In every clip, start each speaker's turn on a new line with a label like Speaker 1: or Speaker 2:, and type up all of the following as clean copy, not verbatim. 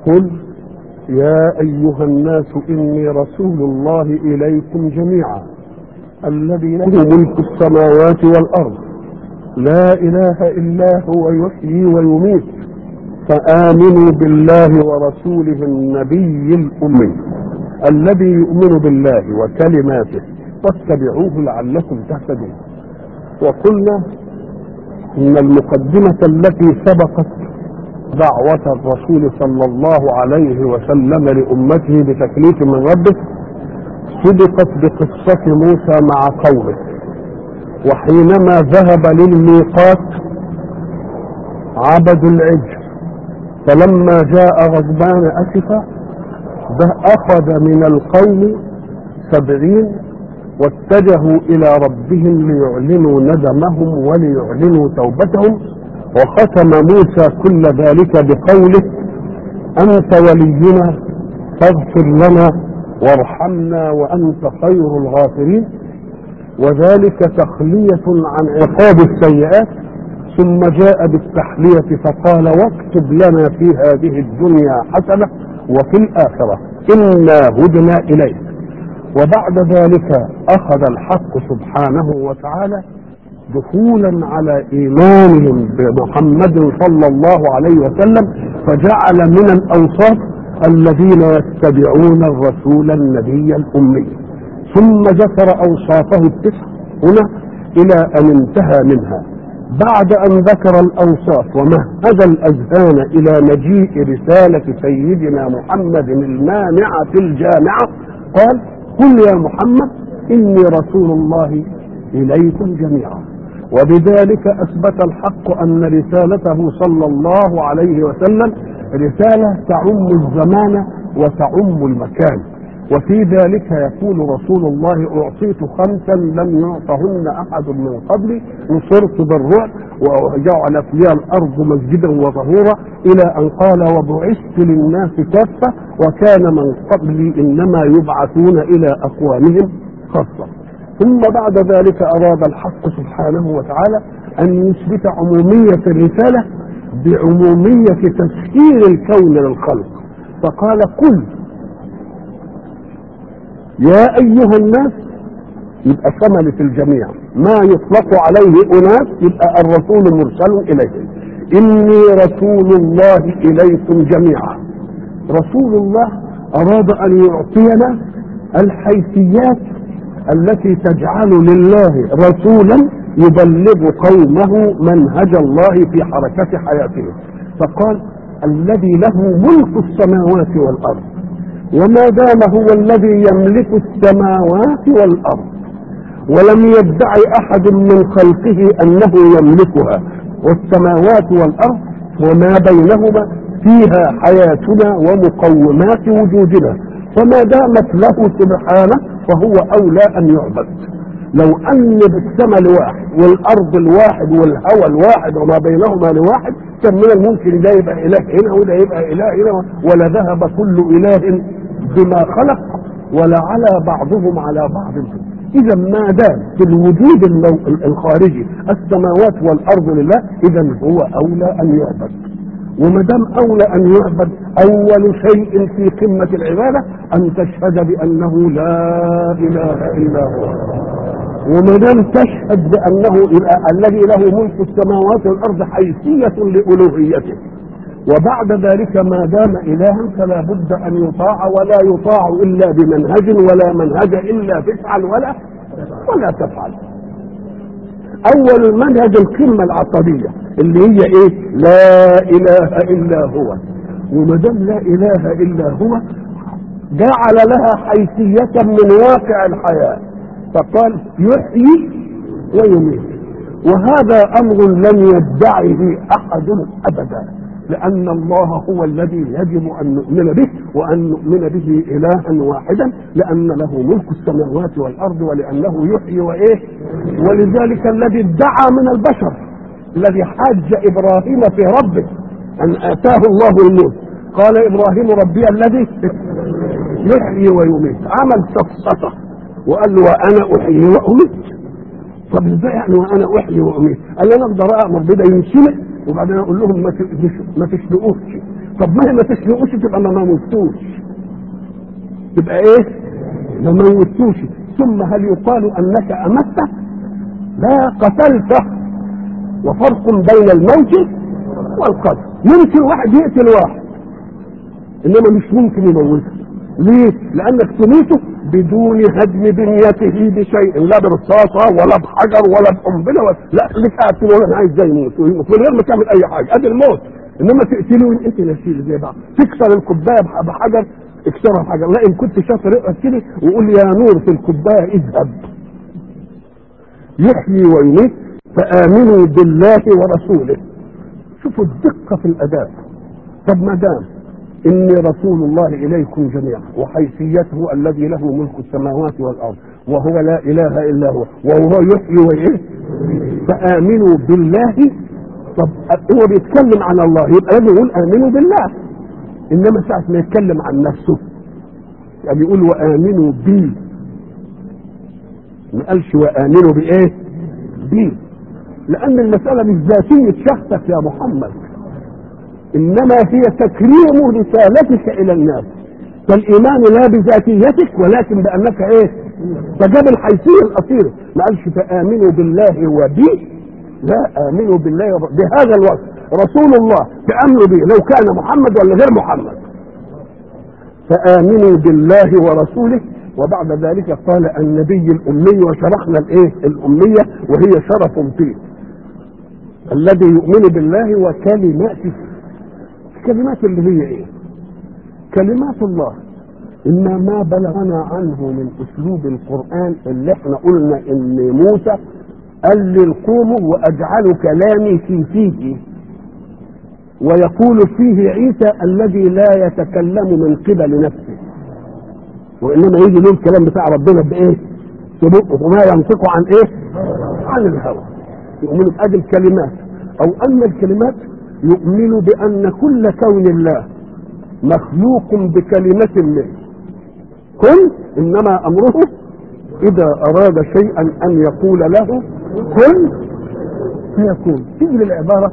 Speaker 1: قل يا أيها الناس إني رسول الله إليكم جميعا الذي له ملك السماوات والأرض لا إله إلا هو يحيي ويميت فآمنوا بالله ورسوله النبي الأمي الذي يؤمن بالله وكلماته واتبعوه لعلكم تهتدون. وقلنا إن المقدمة التي سبقت دعوة الرسول صلى الله عليه وسلم لأمته بتكليف من ربه سبقت بقصة موسى مع قومه، وحينما ذهب للميقات عبدوا العجل، فلما جاء غضبان أسفا أخذ من القوم 70 واتجهوا إلى ربهم ليعلنوا ندمهم وليعلنوا توبتهم، وختم موسى كل ذلك بقوله أنت ولينا فاغفر لنا وارحمنا وأنت خير الغافرين، وذلك تخلية عن عقاب السيئات. ثم جاء بالتحلية فقال واكتب لنا في هذه الدنيا حسنة وفي الآخرة إنا هدنا إليك. وبعد ذلك أخذ الحق سبحانه وتعالى دخولا على إيمانهم بمحمد صلى الله عليه وسلم، فجعل من الأوصاف الذين يتبعون الرسول النبي الأمي، ثم ذكر أوصافه 9 هنا إلى أن انتهى منها. بعد أن ذكر الأوصاف ومهد الأذهان إلى مجيء رسالة سيدنا محمد المانعة الجامعة قال قل يا محمد إني رسول الله إليكم جميعا. وبذلك أثبت الحق أن رسالته صلى الله عليه وسلم رسالة تعم الزمان وتعم المكان. وفي ذلك يقول رسول الله أعطيت 5 لم يعطهن أحد من قبلي، نصرت بالرعب وجعل فيها الأرض مسجدا وطهورا، إلى أن قال وبعثت للناس كافة وكان من قبلي إنما يبعثون إلى أقوامهم خاصة. ثم بعد ذلك أراد الحق سبحانه وتعالى أن يثبت عمومية الرسالة بعمومية تسخير الكون للخلق، فقال قل يا أيها الناس، يبقى شملت الجميع، ما يطلق عليه أناس يبقى الرسول مرسل إليهم. إني رسول الله إليكم جميعا. رسول الله أراد أن يعطينا الحيثيات التي تجعل لله رسولا يبلغ قومه منهج الله في حركة حياته، فقال الذي له ملك السماوات والأرض، وما دام هو الذي يملك السماوات والأرض ولم يدعي أحد من خلقه أنه يملكها، والسماوات والأرض وما بينهما فيها حياتنا ومقومات وجودنا، فما دامت له سبحانه فهو أولى أن يعبد. لو أن بالسماء الواحد والأرض الواحد والهوى الواحد وما بينهما لواحد كان من الممكن ده يبقى إله هنا وده يبقى إله هنا، ولا ذهب كل إله بما خلق ولا على بعضهم على بعض. إذا ما دام في الوجود الخارجي السماوات والأرض لله إذا هو أولى أن يعبد. وما دام أولى أن يعبد أول شيء في قمة العبادة أن تشهد بأنه لا إله إلا هو. وما دام تشهد بأنه الذي له ملك السماوات والأرض حيثية لألوهيته، وبعد ذلك ما دام إلها فلا بد أن يطاع، ولا يطاع إلا بمنهج، ولا منهج إلا تفعل ولا تفعل. أول المنهج القمة العقدية اللي هي إيه؟ لا إله إلا هو. وما دام لا إله إلا هو جعل لها حيثية من واقع الحياة، فقال يحيي ويميت، وهذا أمر لم يدعه أحد أبدا، لأن الله هو الذي يجب أن نؤمن به، وأن نؤمن به إلها واحدا، لأن له ملك السماوات والأرض، ولأنه يحيي وإيه. ولذلك الذي ادعى من البشر الذي حاج إبراهيم في ربه أن آتاه الله الملك، قال إبراهيم ربي الذي يحيي ويميت، عمل سفسطة وقال له وأنا أحيي وأميت. طب ازاي يعني وأنا أحيي وأميت؟ قال أنا أقدر أأمر بده ينسلق وبعدين اقول لهم ما تشنقوش، طب ما هي ما تسلقوش تبقى ما موتوش، تبقى ايه؟ ما موتوش. ثم هل يقال انك امته؟ لا، قتلته. وفرق بين الموت والقتل. ممكن واحد يقتل واحد انما مش ممكن يموته. ليه؟ لانك تميته بدون هدم بنيته بشيء، لا برصاصه ولا بحجر ولا بقنبله لا، خليك قاعد تقول انا عايز زي يموت من غير ما تعمل اي حاجه، ادي الموت. انما تقتله وينقتل يشيل زي بعض، تكسر الكوبايه بحجر اكسرها بحجر، لا ان كنت شاطر اقعد كده وقول يا نور في الكوبايه اذهب. يحيي ويميت، فامنوا بالله ورسوله. شوفوا الدقه في الاداء. طب ما دام إني رسول الله إليكم جميعا، وحيثيته الذي له ملك السماوات والأرض وهو لا إله إلا هو وهو يحيي ويميت، فآمنوا بالله. طب هو بيتكلم عن الله يبقى لازم يقول آمنوا بالله، إنما ساعة ما يتكلم عن نفسه يعني يقول وآمنوا بي، ما قالش وآمنوا بإيه؟ بي، لأن المسألة مش ذاتية شخصك يا محمد، انما هي تكريم رسالتك الى الناس. فالايمان لا بذاتيتك ولكن بانك ايه؟ فجاب الحيثيه الاصيله، ما قالش فامنوا بالله وبي، لا، امنوا بالله بهذا الوصف. رسول الله تامنوا به لو كان محمد ولا غير محمد. فامنوا بالله ورسوله. وبعد ذلك قال النبي الامي، وشرحنا الايه؟ الاميه، وهي شرف فيه. الذي يؤمن بالله وكلماته. الكلمات اللي هي ايه؟ كلمات الله. إما ما بلغنا عنه من اسلوب القرآن اللي احنا قلنا ان موسى قال للقوم واجعل كلامي في فيه، ويقول فيه عيسى الذي لا يتكلم من قبل نفسه، وانما يجي له الكلام بتاع ربنا بايه؟ ببقه، وما ينطق عن ايه؟ عن الهوى. يؤمنوا بأدي الكلمات. او ان الكلمات يؤمن بأن كل كون الله مخلوق بكلمة منه. كن إنما أمره إذا أراد شيئا أن يقول له كن فيكون. تجري العبارة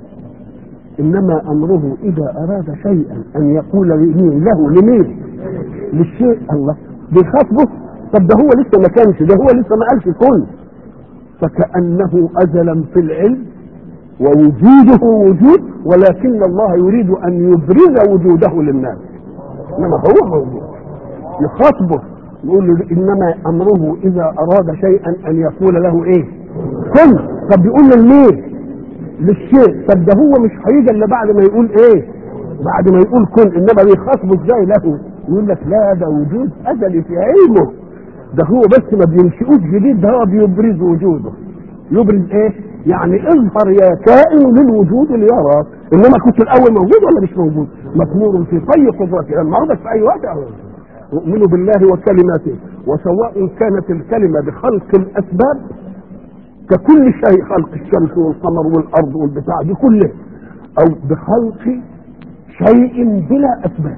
Speaker 1: إنما أمره إذا أراد شيئا أن يقول له لمين؟ للشيء. الله بيخاطبه. طب ده هو لسه ما كانش، ده هو لسه ما قالش كن. فكأنه أزلا في العلم ووجوده وجود، ولكن الله يريد ان يبرز وجوده للناس، انما هو موجود. يخاطبه يقول له انما امره اذا اراد شيئا ان يقول له ايه؟ كن. طب بيقول للمين؟ للشيء. طب ده هو مش هيجي الا بعد ما يقول ايه؟ بعد ما يقول كن. انما بيخاطبه ازاي له؟ يقول لك لا، ده وجود ازلي في علمه، ده هو بس ما بينشئوش جديد، ده هو بيبرز وجوده. يبرز ايه؟ يعني اظهر يا كائن للوجود ليراك، انما كنت الاول موجود ولا مش موجود؟ مطمور في طي قدرته، المعرضة في اي وقت. يؤمنوا بالله وكلماته. وسواء كانت الكلمة بخلق الاسباب ككل شيء، خلق الشمس والقمر والارض والبتاع دي كله، او بخلق شيء بلا اسباب.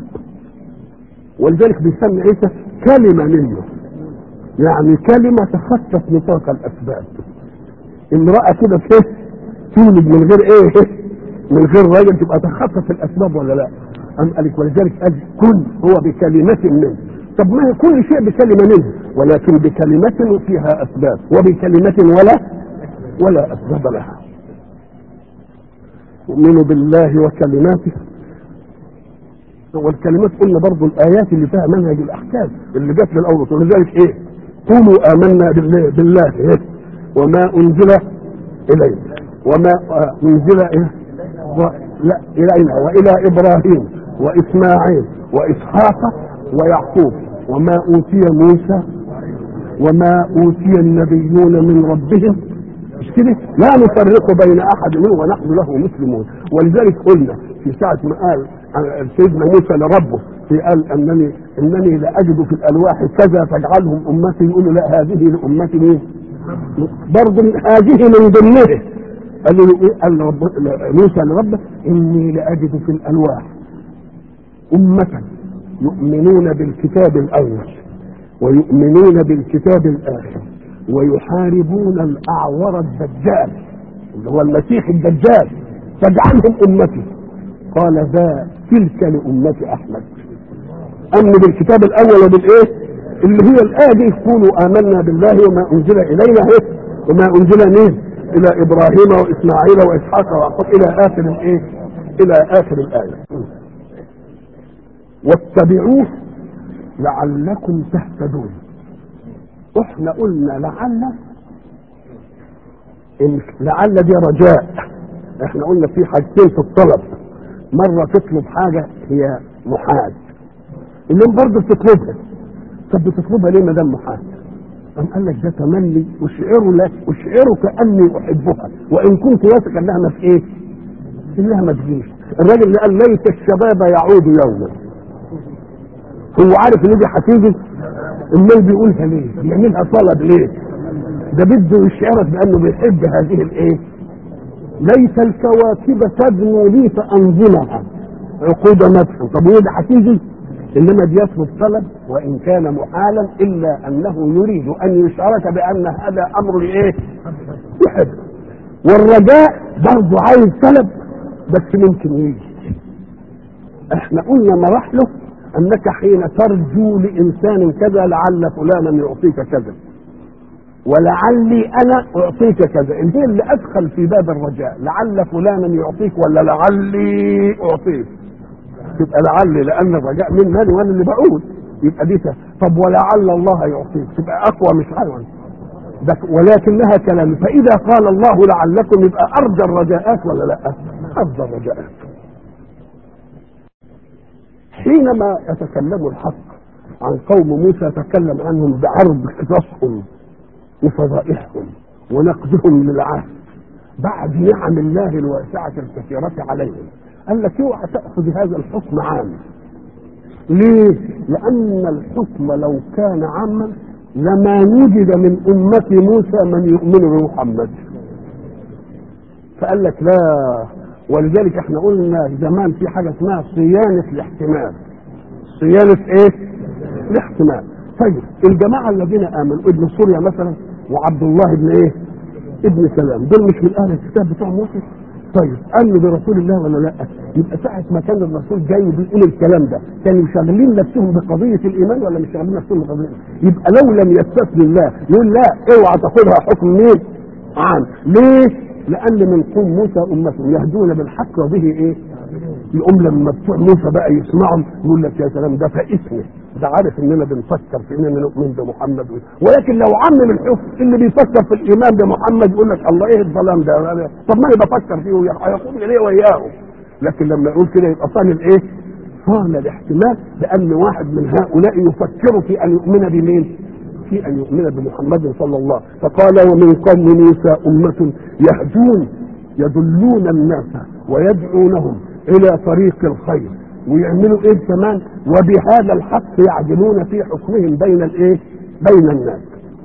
Speaker 1: ولذلك بيسمي عيسى كلمة منه، يعني كلمة تخطت نطاق الاسباب. امرأة كده تولد من غير ايه؟ من غير راجل، تبقى تخطط الاسباب ولا لا؟ ام قالك ولذلك قال كن هو بكلمة منه. طب ما هي كل شيء بكلمة منه، ولكن بكلمة فيها اسباب، وبكلمة ولا اسباب لها. يؤمنوا بالله وكلماته. والكلمات قلنا برضو الايات اللي فيها منهج الاحكام اللي جت للاول، ولذلك ايه؟ قولوا امنا بالله ايه؟ وما انزل اليه وما انزل الينا والى ابراهيم واسماعيل واسحاق ويعقوب وما اوتي موسى وما اوتي النبيون من ربهم. مش كده؟ لا نفرق بين احد منهم ونحن له مسلمون. ولذلك قلنا في ساعه ما قال سيدنا موسى لربه قال انني لاجد في الالواح كذا فاجعلهم امتي، يقولوا لا هذه لامتي مين؟ برضه هذه من ضمنه. قال له ايه؟ قال موسى لربه اني لاجد في الالواح امه يؤمنون بالكتاب الاول ويؤمنون بالكتاب الاخر ويحاربون الاعور الدجال اللي هو المسيح الدجال، فاجعلهم امتي. قال ذا تلك لأمة أحمد. أمن بالكتاب الأول وبالإيه اللي هي الآية دي، يقولوا آمنا بالله وما أنزل إلينا وما أنزل إلى إبراهيم وإسماعيل وإسحاق ويعقوب إلى آخر الإيه، إلى آخر الآية. واتبعوه لعلكم تهتدون. احنا قلنا لعل دي رجاء. احنا قلنا في حاجتين في الطلب، مرة تطلب حاجة هي محال، اليوم برضه بتطلبها. طب بتطلبها ليه ما دام محال؟ قال لك ده تمني اشعرك اني احبها وان كنت واثق انها ما في ايه؟ انها ما تجيش. الراجل اللي قال ليت الشباب يعود يوما، هو عارف ان دي هتيجي؟ امال بيقولها ليه؟ بيعملها طلب ليه؟ ده بده يشعرك بانه بيحب هذه الايه؟ ليت الكواكب تدنو لي فانظمها عقود مدح. طب وده هتيجي؟ انما بيطلب طلب وان كان محالا الا انه يريد ان يشعرك بان هذا امر ايه؟ يحب. والرجاء برضه عايز طلب بس ممكن يجي. احنا قلنا مراحله انك حين ترجو لانسان كذا لعل فلانا يعطيك كذا ولعلي انا اعطيك كذا، انت اللي ادخل في باب الرجاء لعل فلانا يعطيك ولا لعلي اعطيك؟ تبقى لعلي لان الرجاء من وانا اللي بقول، يبقى دي طب ولعل الله يعطيك تبقى اقوى مش اقوى، ولكنها كلام. فاذا قال الله لعلكم يبقى ارجى الرجاءات ولا لا؟ ارجى الرجاءات. حينما يتكلم الحق عن قوم موسى يتكلم عنهم بعرض قصصهم وفضائحهم ونقدهم للعهد بعد نعم الله الواسعة الكثيرة عليهم. قال لك اوعى تأخذ هذا الحكم عام. ليه؟ لأن الحكم لو كان عاما لما وجد من أمة موسى من يؤمن بمحمد. فقال لك لا، ولذلك احنا قلنا زمان في حاجة اسمها صيانة الاحتمال. صيانة ايه؟ الاحتمال. طيب الجماعة الذين آمنوا ابن سوريا مثلا وعبد الله ابن ايه؟ ابن سلام، دول مش من أهل الكتاب بتوع موسى؟ طيب قالوا برسول الله ولا لا؟ يبقى ساعة ما كان الرسول جاي بيقول الكلام ده كانوا شاغلين نفسهم بقضية الإيمان ولا مش شاغلين نفسهم بقضية؟ يبقى لو لم يستثني الله يقول لا اوعى تاخدها حكم مين؟ عام. ليه؟ لأن من قوم موسى أمة يهدون بالحق وبه ايه؟ يقوم لما بتوع موسى بقى يسمعهم يقول لك يا سلام ده فاسمه، ده عارف اننا بنفكر في اننا نؤمن بمحمد. ولكن لو عمم الحكم اللي بيفكر في الايمان بمحمد يقول لك الله ايه الظلام ده؟ طب ما انا بفكر فيه هيقول ليه وياه. لكن لما يقول كده يبقى صان الايه؟ صان الاحتمال بان واحد من هؤلاء يفكر في ان يؤمن بمين؟ في ان يؤمن بمحمد صلى الله. فقال ومن قوم موسى امة يهدون يدلون الناس ويدعونهم الى طريق الخير ويعملوا ايه كمان؟ وبهذا الحق يعدلون في حكمهم بين الايه؟ بين الناس.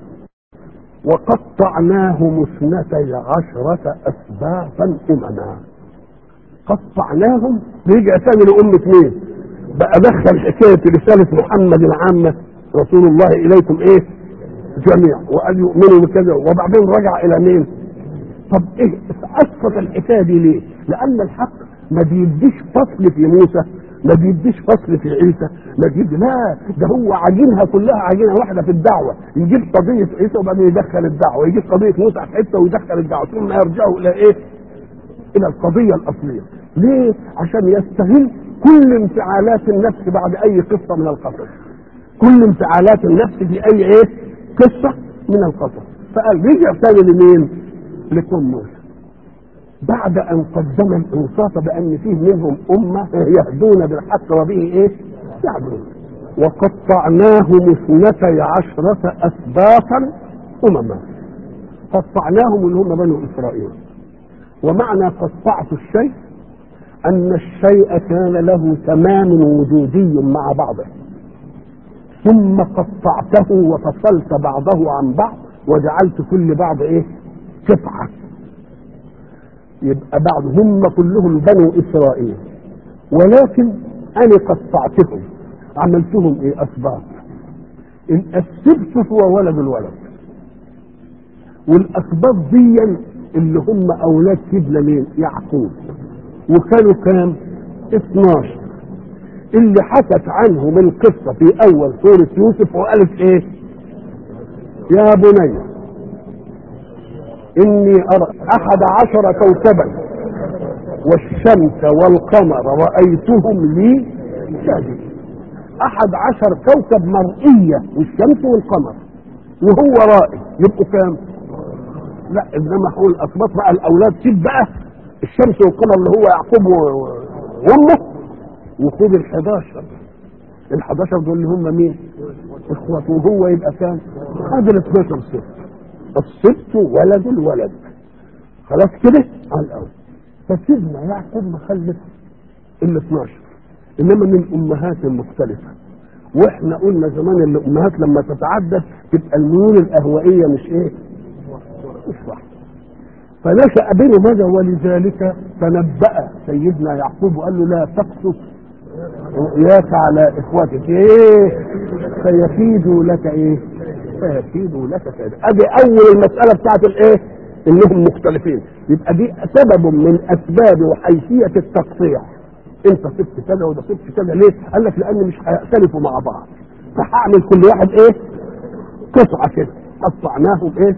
Speaker 1: وقطعناهم 12 اسباطا امما. قطعناهم رجع ثاني لأمة مين؟ بقى دخل حكاية رسالة محمد العامة رسول الله اليكم ايه؟ جميع وقال يؤمنوا بكذا وبعدين رجع الى مين؟ طب ايه اسقط الحكاية دي ليه؟ لان الحق ما بيديش فصل في موسى، ما بيديش فصل في عيسى، ما بيدي لا، ده هو عجينها كلها عجينه واحده في الدعوه. يجيب قضيه عيسى وبعدين يدخل الدعوه، يجيب قضيه موسى في حته ويدخل الدعوه، ثم يرجعوا الى ايه؟ الى القضيه الاصليه. ليه؟ عشان يستغل كل انفعالات النفس بعد اي قصه من القصص. كل انفعالات النفس في اي ايه؟ قصه من القصص. فقال رجع ثاني لمين؟ لقوم موسى بعد ان قدم الانصاف بان فيه منهم امه يهدون بالحق وبه ايه؟ يعدلون. وقطعناهم 12 اسباطا امما. قطعناهم اللي هم بنو اسرائيل. ومعنى قطعت الشيء ان الشيء كان له تمام وجودي مع بعضه، ثم قطعته وفصلت بعضه عن بعض وجعلت كل بعض ايه؟ قطعه. يبقى بعض هم كلهم بنو اسرائيل، ولكن انا قطعتهم عملتهم ايه؟ اسباط. السبت هو ولد الولد، والاسباط دي اللي هم اولاد سيدنا مين؟ يعقوب. وكانوا كام؟ 12 اللي حكت عنهم القصة في أول سورة يوسف وقالت إيه؟ يا بني إني أرى 11 كوكبا والشمس والقمر رأيتهم لي ساجدين. 11 كوكب مرئية والشمس والقمر وهو رائي، يبقوا كام؟ لا إنما هو الأسباط بقى الأولاد، سيب بقى الشمس والقمر اللي هو يعقوب وأمه، وخد ال11 دول اللي هم مين؟ اخوته، وهو يبقى كام؟ هذا ال12 سبت، السبت ولد الولد، خلاص كده على الاول. فسيدنا يعقوب مخلف ال12 انما من امهات مختلفه، واحنا قلنا زمان ان الامهات لما تتعدد تبقى الميول الاهوائيه مش ايه؟ مش صح. فنشأ بينه هذا، ولذلك تنبأ سيدنا يعقوب وقال له لا تقصص رؤياك على اخواتك، ايه سيكيدوا لك ايه؟ سيكيدوا لك كيدا. ادي اول المساله بتاعت الايه؟ انهم مختلفين، يبقى دي سبب من اسباب وحيثيه التقطيع. انت سبت كذا وده سبت كذا، ليه؟ قال لك لان مش هيختلفوا مع بعض، فهعمل كل واحد ايه؟ قطعه كده، قطعناهم ايه؟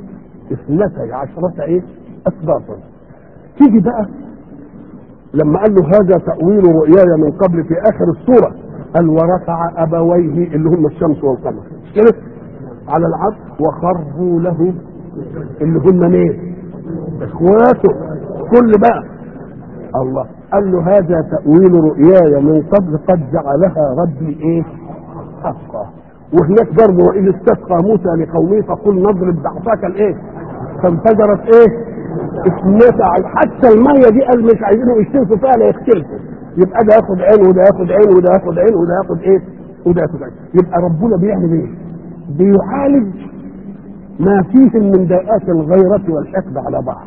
Speaker 1: 12 ايه؟ اسباطا. تيجي بقى لما قال له هذا تأويل رؤياي من قبل في آخر السورة، قال ورفع أبويه اللي هم الشمس والقمر كده على العرش وخروا له اللي هم مين؟ إخواته. كل بقى الله قال له هذا تأويل رؤياي من قبل قد جعلها ربي إيه؟ حقا. وهناك برضه وإذ استسقى موسى لقومه فقل نضرب بعصاك الإيه؟ فانفجرت إيه؟ حتى الميه دي قال مش عايزينهم يشتركوا فيها لا يختلفوا، يبقى ده ياخد عين وده ياخد عين وده ياخد عين وده ياخد ايه وده ياخد عين. يبقى ربنا بيعمل ايه؟ بيعالج ما فيه من داءات الغيرة والحقد على بعض.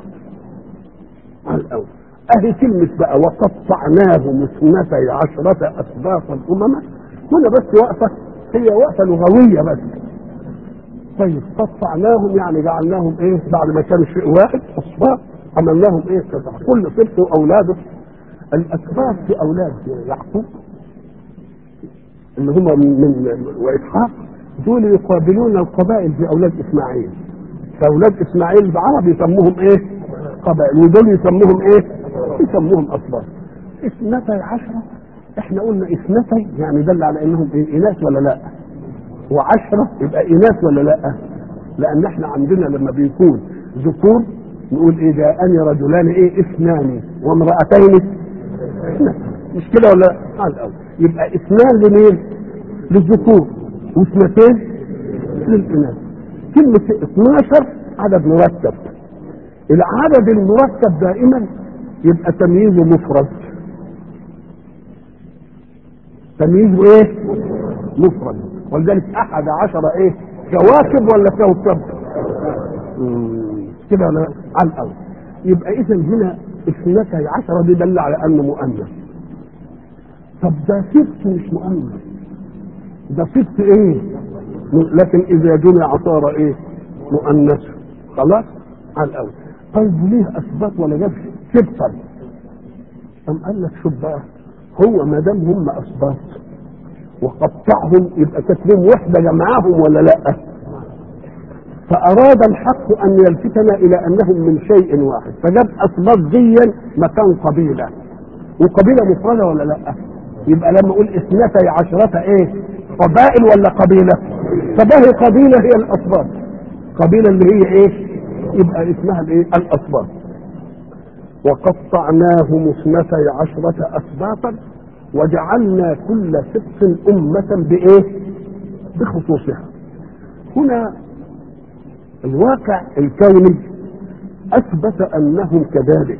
Speaker 1: على الاول اهي كلمة بقى وقطعناهم 12 اسباطا امما، هنا بس وقفة، هي وقفة لغوية بس. طيب قطعناهم يعني جعلناهم ايه؟ بعد ما كانوا شيء واحد اسباط عملناهم ايه؟ كل سبط واولاده. الاسباط في اولاد يعقوب اللي هم من واسحاق دول يقابلون القبائل في اولاد اسماعيل. فاولاد اسماعيل بعرب يسموهم ايه؟ قبائل، ودول يسموهم ايه؟ يسموهم اسباط. 12 احنا قلنا 12 يعني دل على انهم إيه؟ اناث ولا لا؟ و10 يبقى اناث ولا لا؟ لان احنا عندنا لما بيكون ذكور نقول ايه؟ جاءني رجلان ايه؟ اثنان وامرأتين، مش كده ولا؟ على الاول يبقى اثنان لمين؟ للذكور، واثنتين للاناث. كلمة 12 عدد مرتب، العدد المرتب دائما يبقى تمييزه مفرد. تمييزه ايه؟ مفرد. ولذلك 11 ايه؟ كواكب ولا كوكب؟ كده ولا على الاول. يبقى اذا هنا 12 دي دل على انه مؤنث. طب ده سبت مش مؤنث، ده سبت ايه؟ لكن اذا جمع صار ايه؟ مؤنث. خلاص على الاول. طيب ليه اثبت ولا جاب سبتا؟ قام قال لك شوف بقى، هو ما دام هم اثبات وقطعهم يبقى تكريم وحده جمعهم ولا لا؟ فاراد الحق ان يلفتنا الى انهم من شيء واحد، فجاب اثبات ديا مكان قبيله، وقبيله مفرده ولا لا؟ يبقى لما اقول 12 ايه؟ قبائل ولا قبيله؟ فده قبيله هي الاثبات، قبيله اللي هي ايه؟ يبقى اسمها الايه؟ الاثبات. وقطعناهم 12 اسباطا وجعلنا كل سبط أمة بإيه؟ بخصوصها. هنا الواقع الكوني أثبت أنهم كذلك،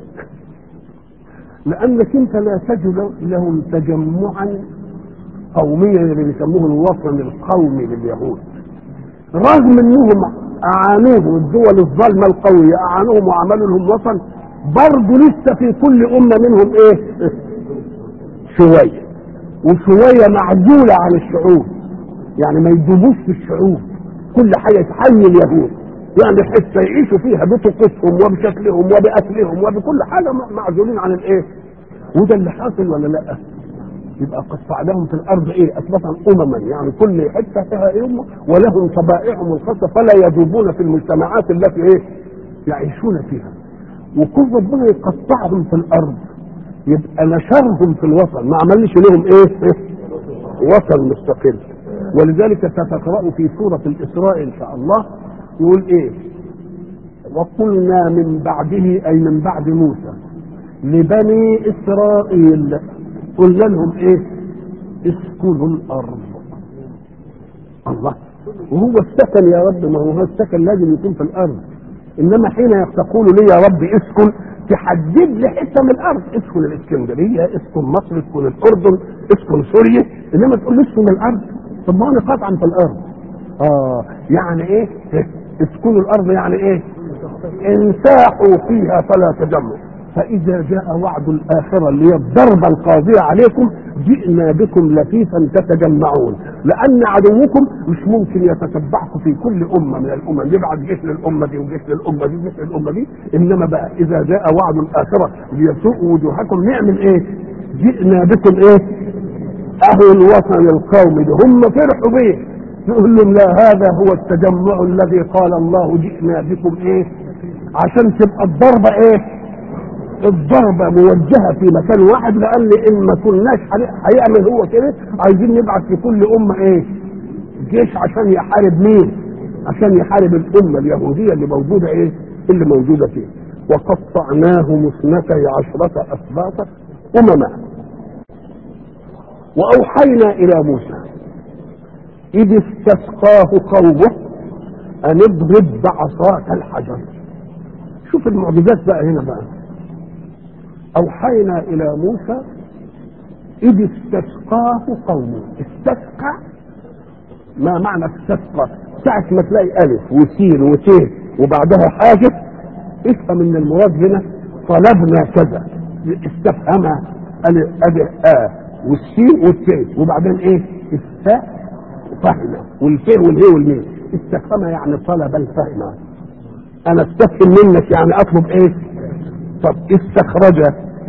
Speaker 1: لأنك أنت لا تجد لهم تجمعا قوميا اللي بيسموه الوطن القومي لليهود، رغم أنهم أعانوه الدول الظالمة القوية أعانوهم وعملوا لهم وطن، برضه لسه في كل أمة منهم إيه؟ شوية وشوية معزولة عن الشعوب، يعني ما يدوبوش في الشعوب، كل حاجة تحيي اليهود، يعني حتى يعيشوا فيها بطقوسهم وبشكلهم وبأكلهم وبكل حاجة معزولين عن الايه؟ وده اللي حاصل ولا لا؟ يبقى قطعناهم في الارض ايه اسباطا امما، يعني كل حته فيها امه ولهم طبائعهم الخاصه فلا يذوبون في المجتمعات التي ايه يعيشون فيها. وكل ربنا يقطعهم في الارض يبقى نشرهم في الوطن، ما عملش لهم ايه وطن مستقل. ولذلك ستقرأ في سورة الإسراء إن شاء الله يقول إيه؟ وقلنا من بعده أي من بعد موسى لبني إسرائيل قلنا لهم إيه؟ اسكنوا الأرض. الله، وهو السكن يا رب، ما هو السكن لازم يكون في الأرض، إنما حين تقول لي يا رب اسكن تحدد لي حته من الارض، اسكن الاسكندريه، اسكن مصر، اسكن الاردن، اسكن سوريا، انما تقول لي اسكن الارض. طب ما انا قطعا في الارض. يعني ايه اسكنوا الارض؟ يعني ايه انساحوا فيها فلا تجمعوا، فاذا جاء وعد الاخره اللي هي الضربه القاضيه عليكم جئنا بكم لفيفا تتجمعون، لان عدوكم مش ممكن يتتبعكم في كل امه من الامم، يبعث جيش للامه دي وجيش للامه دي وجيش للامه دي. انما بقى اذا جاء وعد الاخره ليسوء وجوهكم نعمل ايه؟ جئنا بكم ايه؟ اهل الوطن القومي ده هم فرحوا بيه، نقول لهم لا، هذا هو التجمع الذي قال الله جئنا بكم ايه؟ عشان تبقى الضربه ايه؟ الضربه موجهه في مكان واحد، لان ان ما كناش هيعمل هو كده عايزين نبعث في كل امه ايه؟ جيش عشان يحارب مين؟ عشان يحارب الامه اليهوديه اللي موجوده ايه؟ اللي موجوده فيه. وقطعناهم 12 اسباطا امما واوحينا الى موسى اذ استسقاه قومه ان اضرب بعصاك الحجر. شوف المعجزات بقى هنا بقى. اوحينا الى موسى اذ استسقاه قومه. استسقى، ما معنى استسقى؟ ساعة ما تلاقي الف وسين وت وبعدها حاجة افهم ان المراد هنا طلبنا كذا. استفهم الف والسين والت وبعدين ايه؟ التاء فهم والفاء والهي والميم. استفهم يعني طلب الفهم، انا استفهم منك يعني اطلب ايه؟ طب استخرج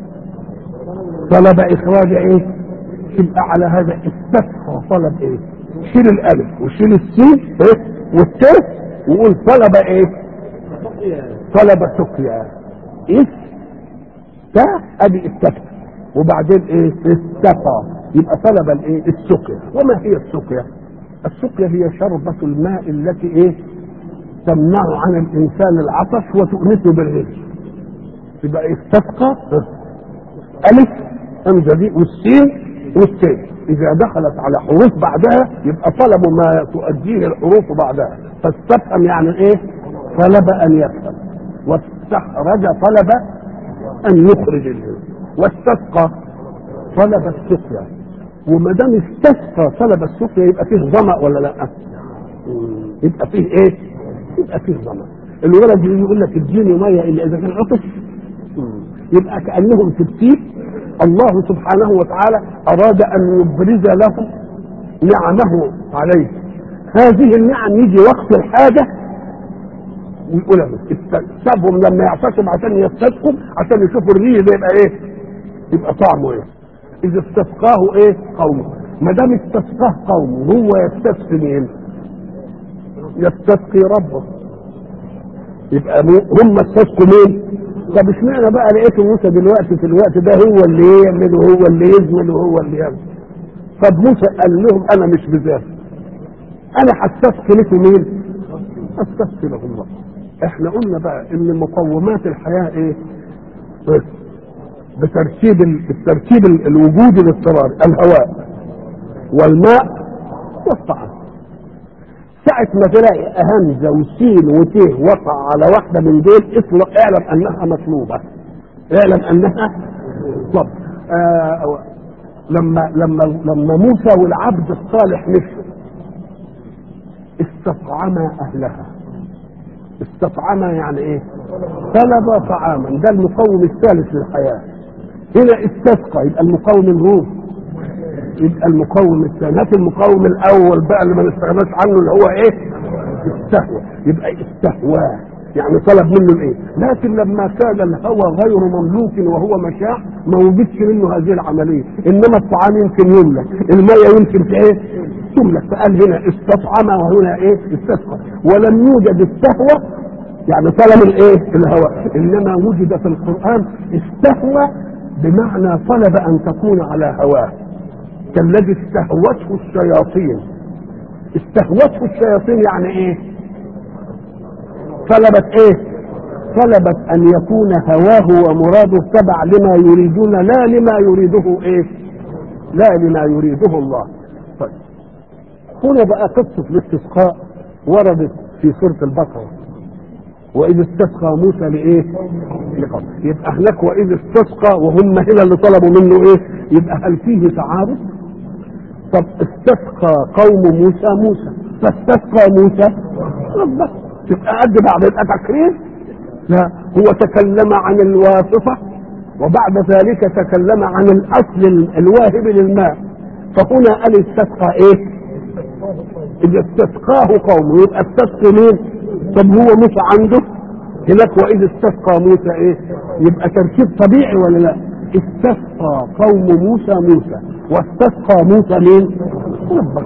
Speaker 1: طلب اخراج ايه؟ يبقى على هذا استسقى طلب ايه؟ شيل الالف وشيل السين ايه والتاء وقول طلب ايه؟ طلب سقيا. ايه تاء ادي السكت وبعدين ايه؟ استقى، يبقى طلب الايه؟ السقيا. وما هي السقيا؟ السقيا هي شربة الماء التي ايه؟ تمنع عن الانسان العطش وتؤنسه بالرزق. يبقى استسقى الف همزه دي والسين والتاء اذا دخلت على حروف بعدها يبقى طلبوا ما تؤديه الحروف بعدها. فاستفهم يعني ايه؟ طلب ان يفهم. واستخرج طلب ان يخرج الرزق. واستسقى طلب السقيا. وما دام استسقى طلب السقيا يبقى فيه ظمأ ولا لا؟ يبقى فيه ايه؟ يبقى فيه ظمأ. الولد يقول لك اديني ميه الا اذا كان عطش، يبقى كانهم في التيب. الله سبحانه وتعالى اراد ان يبرز لهم نعمه عليه. هذه النعم يجي وقت الحاجه ويقولها سابهم لما يعتصم عشان يستسقوا عشان يشوفوا الريح ده يبقى ايه؟ يبقى طعمه ايه؟ اذا استسقاه ايه؟ قومه. ما دام استسقاه قومه هو يستسقي مين؟ يستسقي ربه. يبقى هم استسقوا مين؟ طب اشمعنى بقى لقيت موسى دلوقتي في الوقت ده هو اللي يعمل وهو اللي يزمل وهو اللي يعمل؟ طب موسى قال لهم انا مش بذاتي، انا هستسقي لكم مين؟ استسقي لهم الله. احنا قلنا بقى ان مقومات الحياه ايه؟ بالترتيب الوجودي الاضطراري الهواء والماء والطعام. ساعة ما تلاقي همزة وسين وتيه وقع على واحدة من دول اعلم انها مطلوبة، اعلم انها طب. لما موسى والعبد الصالح مشوا استطعما اهلها. استطعما يعني ايه؟ طلب طعاما، ده المقوم الثالث للحياة. هنا استسقى يبقى المقوم الروح، يبقى المقوم الثاني. المقوم الاول بقى اللي ما نستغناش عنه اللي هو ايه؟ السهوة. يبقى استهواه يعني طلب منه الايه. لكن لما كان الهوى غير مملوك وهو مشاع ما وجدش منه هذه العمليه، انما الطعام يمكن يملك، الميه يمكن ايه تملك. فقال هنا استطعم وهنا ايه استسقى، ولم يوجد السهوه يعني طلب الايه الهوى، انما وجد في القران استهوى بمعنى طلب ان تكون على هواه، كالذي استهوته الشياطين. استهوته الشياطين يعني ايه؟ طلبت ايه؟ طلبت ان يكون هواه ومراده تبع لما يريدون لا لما يريده ايه؟ لا لما يريده الله. طيب هنا بقى قصة الاستسقاء وردت في سورة البقرة، وإذ استسقى موسى لإيه؟ لقومه. يبقى هناك وإذ استسقى وهم هنا اللي طلبوا منه إيه؟ يبقى هل فيه تعارض؟ طب استسقى قوم موسى فاستسقى موسى ربه، تبقى قد بعض يبقى تكرير؟ لا، هو تكلم عن الواسطة وبعد ذلك تكلم عن الأصل الواهب للماء، فهنا قال استسقى إيه؟ إذا استسقاه قومه، يبقى استسقى مين؟ طب هو موسى عنده هناك وإذ استسقى موسى إيه؟ يبقى تركيب طبيعي ولا لا؟ استسقى قوم موسى واستسقى موسى مين؟ ربه.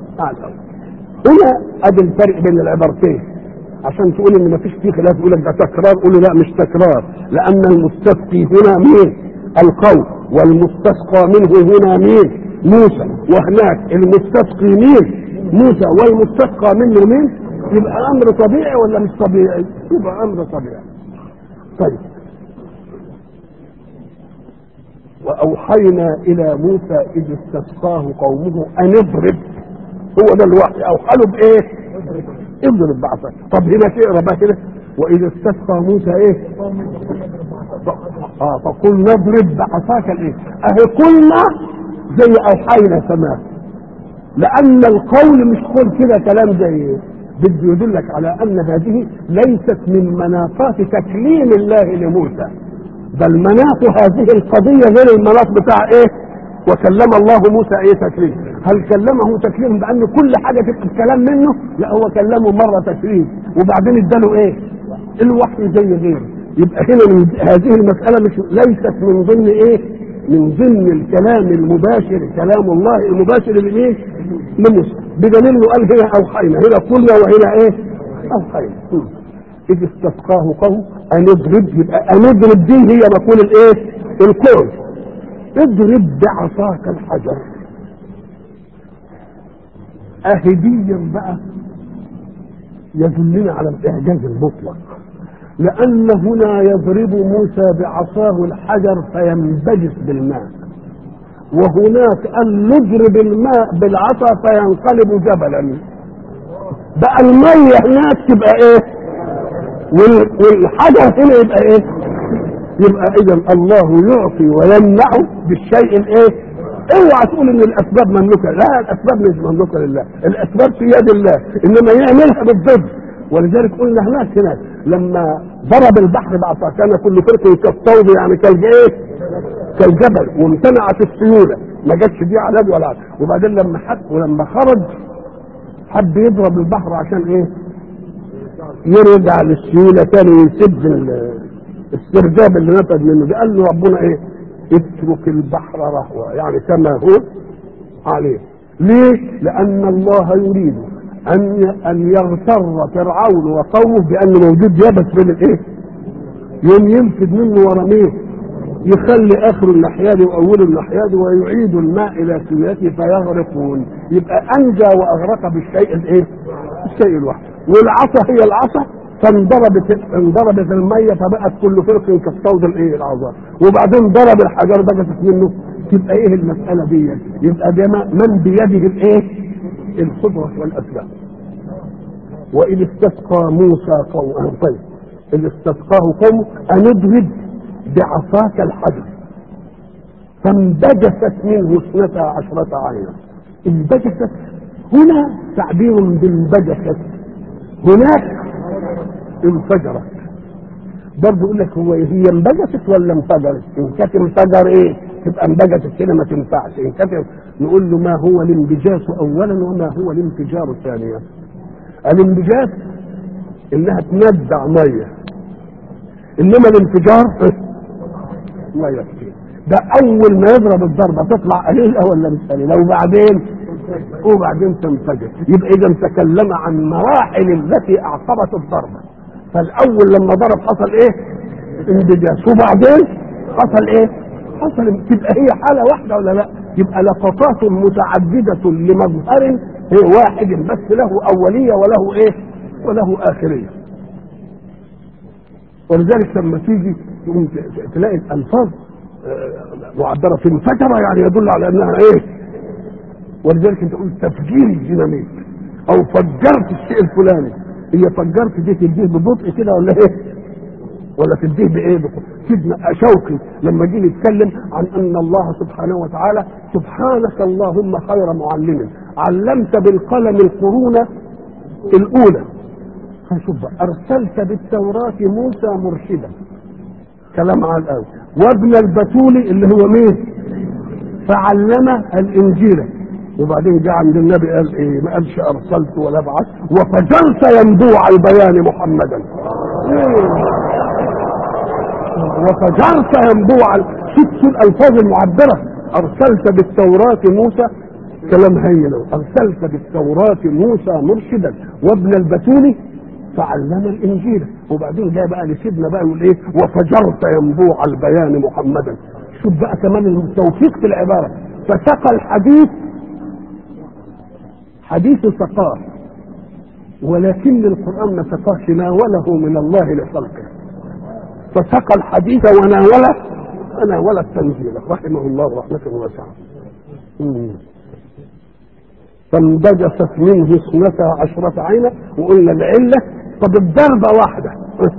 Speaker 1: هنا ادي الفرق بين العبارتين عشان تقول ان مفيش فيه خلاف، يقول لك ده تكرار، قول له لا مش تكرار، لان المستسقي هنا مين؟ القوم، والمستسقى منه هنا مين؟ موسى، وهناك المستسقي مين؟ موسى، والمستسقى منه مين؟ يبقى امر طبيعي ولا مش طبيعي؟ يبقى امر طبيعي. طيب واوحينا الى موسى اذ استسقاه قومه ان اضرب، هو ده الوحي، اوحى بايه؟ اضرب بعصاك. طب هنا تقرا بقى كده واذا استسقى موسى ايه؟ فقل نضرب بعصاك الايه؟ اهي قلنا زي اوحينا تمام، لان القول مش قول كده كلام زي بده يدلك على ان هذه ليست من مناطات تكليم الله لموسى، بل مناط هذه القضيه غير المناط بتاع ايه؟ وكلم الله موسى ايه تكليم. هل كلمه تكليم بان كل حاجه تبقى الكلام منه؟ لا، هو كلمه مره تكليم وبعدين اداله ايه؟ الوحي زي غيره. يبقى هنا من هذه المساله مش ليست من ضمن ايه؟ من ضمن الكلام المباشر، كلام الله المباشر لايه؟ لموسى، بدليل انه قال هنا اوحينا، هنا قلنا وهنا ايه؟ اوحينا. اذ استسقاه قوم ان اضرب، يبقى ان اضرب دي هي مقول الايه؟ القول. اضرب بعصاك الحجر. اهديا بقى يدلنا على الاعجاز المطلق، لان هنا يضرب موسى بعصاه الحجر فينبجس بالماء، وهناك قال نضرب الماء بالعصا فينقلب جبلا. بقى الميه هناك تبقى ايه؟ والحجر هنا يبقى ايه؟ يبقى اذا الله يعطي ويمنع بالشيء الايه؟ اوعى تقول ان الاسباب مملوكه، لا، الاسباب مش مملوكه لله، الاسباب في يد الله، انما يعملها بالضد. ولذلك قلنا هناك لما ضرب البحر بعصا كان كل فرق كالطود، يعني كالايه؟ كالجبل، وامتنعت السيوله، ما جاتش دي على ولا على. وبعدين ولما خرج حب يضرب البحر عشان ايه؟ يرجع للسيوله تاني ويسد السرداب اللي نفذ منه ده. قال له ربنا ايه؟ اترك البحر رهوا، يعني كما هو عليه. ليه؟ لان الله يريد ان يغتر فرعون وقومه بان موجود يابس بين الايه؟ يوم ينفذ منه ورميه، يخلي اخر النحياد واول النحياد ويعيد الماء الى سياته فيغرقون. يبقى انجى واغرق بالشيء الايه؟ الشيء الواحد. والعصا هي العصا، فانضربت الميه فبقت كل فرق كالطود الايه؟ العظام. وبعدين ضرب الحجر بقت منه. تبقى ايه المساله دي؟ يبقى ده من بيده الايه؟ القدره والاسباب. واذ استسقى موسى قومه، طيب اذ استسقاه قومه ان اضرب بعصاك الحجر فانبجست منه 12 عينا. انبجست هنا تعبير بانبجست، هناك انفجرت. برضه يقول لك هو هي انبجست ولا انفجرت؟ ان كانت انفجر ايه؟ تبقى انبجست كده ما تنفعش. ان كانت نقول له ما هو الانبجاس اولا وما هو الانفجار ثانيا. الانبجاس انها تندع ميه، انما الانفجار لا يكفي. ده اول ما يضرب الضربه تطلع قليله ولا مش قليله، وبعدين تنفجر. يبقى اذا تكلم عن مراحل التي اعقبت الضربه. فالاول لما ضرب حصل ايه؟ انبجاج، وبعدين حصل ايه؟ حصل. تبقى هي حاله واحده ولا لا؟ يبقى لقطات متعدده لمظهر واحد بس له اوليه وله ايه؟ وله اخريه. ولذلك لما تيجي تلاقي الالفاظ معبره انفجر يعني يدل على انها ايه؟ ولذلك انت تقول تفجير الديناميت او فجرت الشيء الفلاني. هي فجرت دي تديه ببطء كده ولا ايه؟ ولا تديه بايه؟ سيدنا شوقي لما جه يتكلم عن ان الله سبحانه وتعالى سبحانك اللهم خير معلم علمت بالقلم القرون الاولى. شوف بقى، ارسلت بالتوراة موسى مرشدا، كلام على الاول، وابن البتول اللي هو مين؟ فعلم الانجيل. وبعدين جاء عند النبي قال ايه؟ ما قالش ارسلت ولا بعث، وفجرت ينبوع البيان محمدا. وفجرت ينبوع. شوف الالفاظ المعبره. ارسلت بالتوراة موسى، كلام هين. ارسلت بالتوراة موسى مرشدا وابن البتول فعلم الانجيل. وبعدين جاء بقى لسيدنا بقى يقول ايه؟ وفجرت ينبوع البيان محمدا. شوف بقى كمان التوفيق في العباره. فسقى الحديث حديث سقاه، ولكن القران ما سقاش، ناوله من الله لخلقه. فسقى الحديث وناول التنزيل رحمه الله رحمه واسعه. فانبجست منه 12 عينا. وقلنا العله. طب الضربه واحده،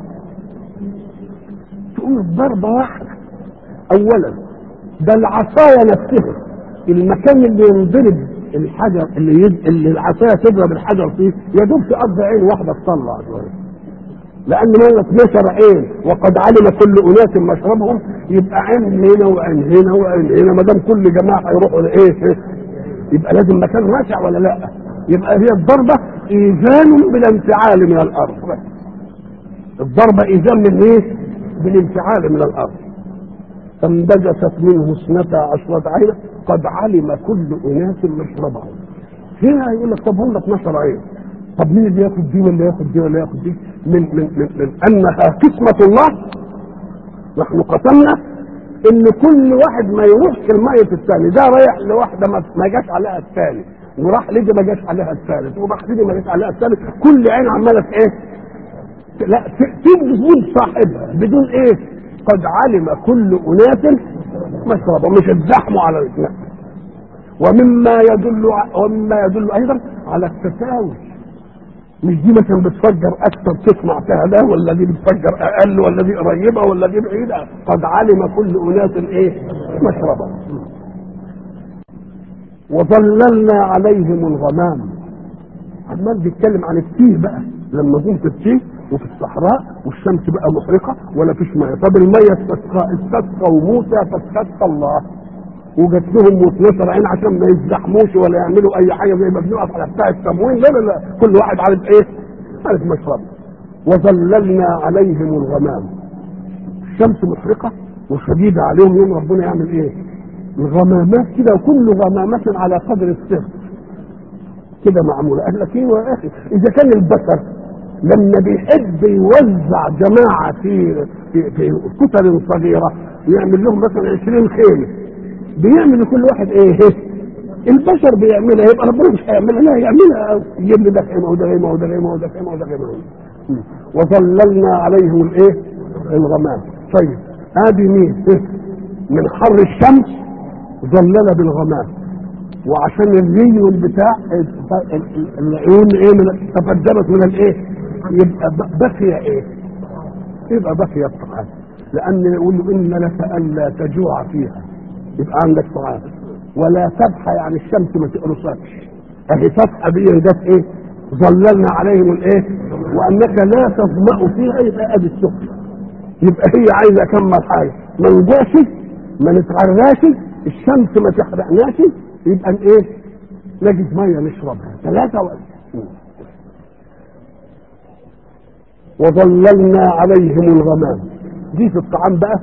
Speaker 1: تقول الضربه واحده. اولا ده العصايه نفسها، المكان اللي ينضرب الحجر اللي العصايه تضرب الحجر فيه يدوب تقضي عين واحده تطلع شويه، لان ما 12 عين وقد علم كل اناس مشربهم. يبقى عين هنا وعين هنا وعين هنا، ما دام كل جماعه هيروحوا لايه؟ يبقى لازم مكان واسع ولا لا؟ يبقى هي الضربه ايذان بالانفعال من الارض. الضربه ايذان من ايه؟ بالانفعال من الارض. فانبجست منه 12 عينا قد علم كل اناس مشربهم. هنا يقول لك طب هم 12 عين، طب مين اللي ياخد دي ولا ياخد دي ولا ياخد دي؟ من انها قسمه الله. نحن قسمنا ان كل واحد ما يروحش المية الثاني. ده رايح لواحده ما جاش عليها الثاني، وراح لدي ما جاش عليها الثالث، وراح لدي ما جاش عليها الثالث. كل عين عماله ايه؟ لا تجذب صاحبها بدون ايه؟ قد علم كل اناس مشربهم، مش الزحم على الاثنين. ومما يدل ايضا على التساوي. مش دي مثلا بتفجر اكثر تسمع فيها ده، ولا دي بتفجر اقل، ولا دي قريبه ولا دي بعيده. قد علم كل اناس ايه؟ مشربهم. وظللنا عليهم الغمام. عمال بيتكلم عن التيه بقى، لما جم في التيه وفي الصحراء والشمس بقى محرقه ولا فيش ميه. طب الميه استسقوا موسى فاستسقى الله، وجات لهم 12 عين عشان ما يزحموش ولا يعملوا اي حاجه زي ما بنقف على بتاع التموين. لا كل واحد عارف ايه؟ عارف مشربه. وظللنا عليهم الغمام. الشمس محرقه وشديده عليهم، يوم ربنا يعمل ايه؟ الغمامات كده، وكل غمامه على قدر السر كده معموله. قال لك ايه يا اخي؟ اذا كان البشر لما بيحب يوزع جماعه في كتل صغيره يعمل لهم مثلا 20 خيمه، بيعمل لكل واحد ايه؟ البشر بيعملها، يبقى ربنا مش هيعملها؟ لا يعملها، يجيب لي ده خيمه وده خيمه وده خيمه وده خيمه وده خيمه. وظللنا عليهم الايه؟ الغمام. طيب ادي مين؟ من حر الشمس ظلل بالغمام، وعشان الري والبتاع العيون ايه؟ تفجرت من الايه؟ يبقى بقي ايه؟ يبقى بقي الطعام. لان يقول له ان لك الا تجوع فيها، يبقى عندك طعام. ولا تضحى يعني الشمس ما تقرصكش. اهي تضحى دي جت ايه؟ ظللنا عليهم الايه؟ وانك لا تظمأ فيها، يبقى ادي السكر. يبقى هي عايزه اكمل حاجه، ما نجوعش ما نتعرقش، الشمس ما تحرقناش، يبقى ايه؟ نجد ميه نشربها. 3 وظللنا عليهم الغمام. دي في الطعام بقى.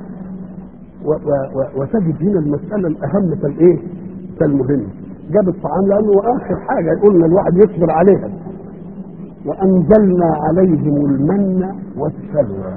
Speaker 1: وتجد هنا المسألة الأهم فالايه فالمهم. جاب الطعام لأنه آخر حاجة قلنا الواحد يصبر عليها. وأنزلنا عليهم المن والسلوى.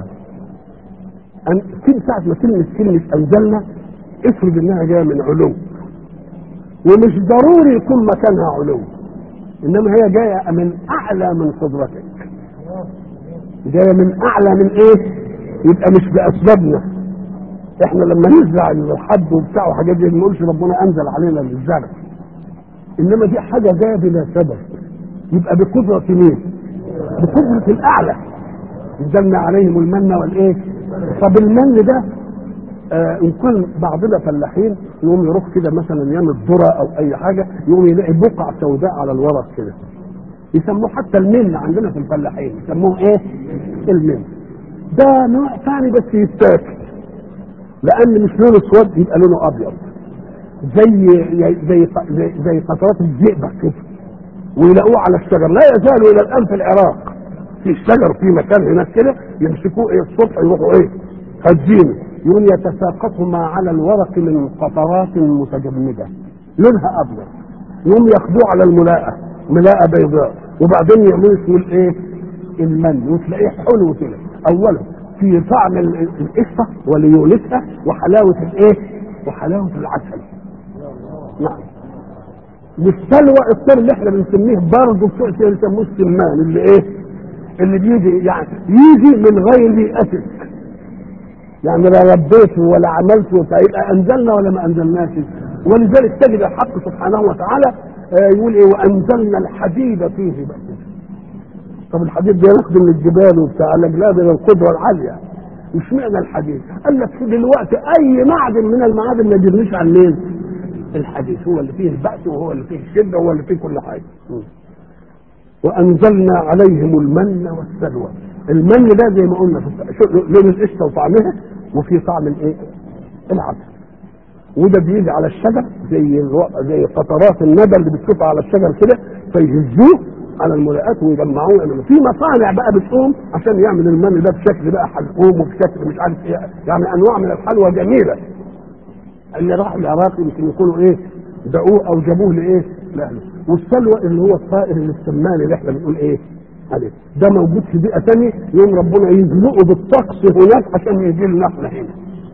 Speaker 1: كل ساعة ما كلمة أنزلنا افرض إنها جاية من علو، ومش ضروري يكون مكانها علو، إنما هي جاية من أعلى من قدرتك، جاية من أعلى من إيه؟ يبقى مش بأسبابنا. إحنا لما نزرع الحب وبتاع وحاجات دي ما نقولش ربنا أنزل علينا الزرع، إنما دي حاجة جاية بلا سبب، يبقى بقدرة مين؟ بقدرة الأعلى. نزلنا عليهم المن والإيه؟ طب المن ده إن كان بعضنا فلاحين يقوم يروح كده مثلا يعمل ذرة أو أي حاجة، يقوم يلاقي بقع سوداء على الورق كده، يسموه حتى المن عندنا في الفلاحين يسموه إيه؟ المن. ده نوع ثاني بس يتاكل، لأن مش لونه اسود يبقى لونه أبيض، زي قطرات الزئبق كده، ويلاقوه على الشجر. لا يزال إلى الآن في العراق في الشجر في مكان هناك كده يمسكوه إيه الصبح يروحوا إيه هزينه، يقول يتساقط ما على الورق من قطرات متجمدة لونها أبيض، يقوم ياخدوه على الملاءة، ملاءة بيضاء، وبعدين يعملوا اسمه الإيه المن، وتلاقيه حلو كده. أولا في طعم القشطة وليونتها وحلاوة الإيه وحلاوة العسل. نعم. والسلوى الطير اللي احنا بنسميه برضه بيسموه السمان، اللي ايه اللي بيجي يعني يجي من غير اسد، يعني لا ربيته ولا عملته، فيبقى انزلنا ولا ما انزلناش. ولذلك تجد الحق سبحانه وتعالى يقول ايه وانزلنا الحديد فيه بقى. طب الحديد ده ياخده من الجبال وبتاع، قال لك لا ده القدره العاليه. مش معنى الحديد؟ قال لك دلوقتي اي معدن من المعادن ما يجريش عن مين؟ الحديث هو اللي فيه البأس وهو اللي فيه الشدة وهو اللي فيه كل حاجة. وأنزلنا عليهم المن والسلوى. المن ده زي ما قلنا لون القشطة وطعمها، وفيه طعم الايه؟ العسل. وده بيجي على الشجر زي قطرات الندى اللي بتشوفها على الشجر كده، فيهزوه على الملاءات ويجمعوه. في مصانع بقى بتقوم عشان يعمل المن ده بشكل بقى حلقوم وبشكل مش عارف ايه، يعني انواع من الحلوى جميله. اللي راح العراق يمكن يكونوا ايه دعوه او جابوه لايه لاهله. والسلوى اللي هو الطائر السمان اللي احنا بنقول ايه عليه، ده موجود في بيئه ثانيه، يوم ربنا يزنقه بالطقس هناك عشان يجي لنا احنا هنا،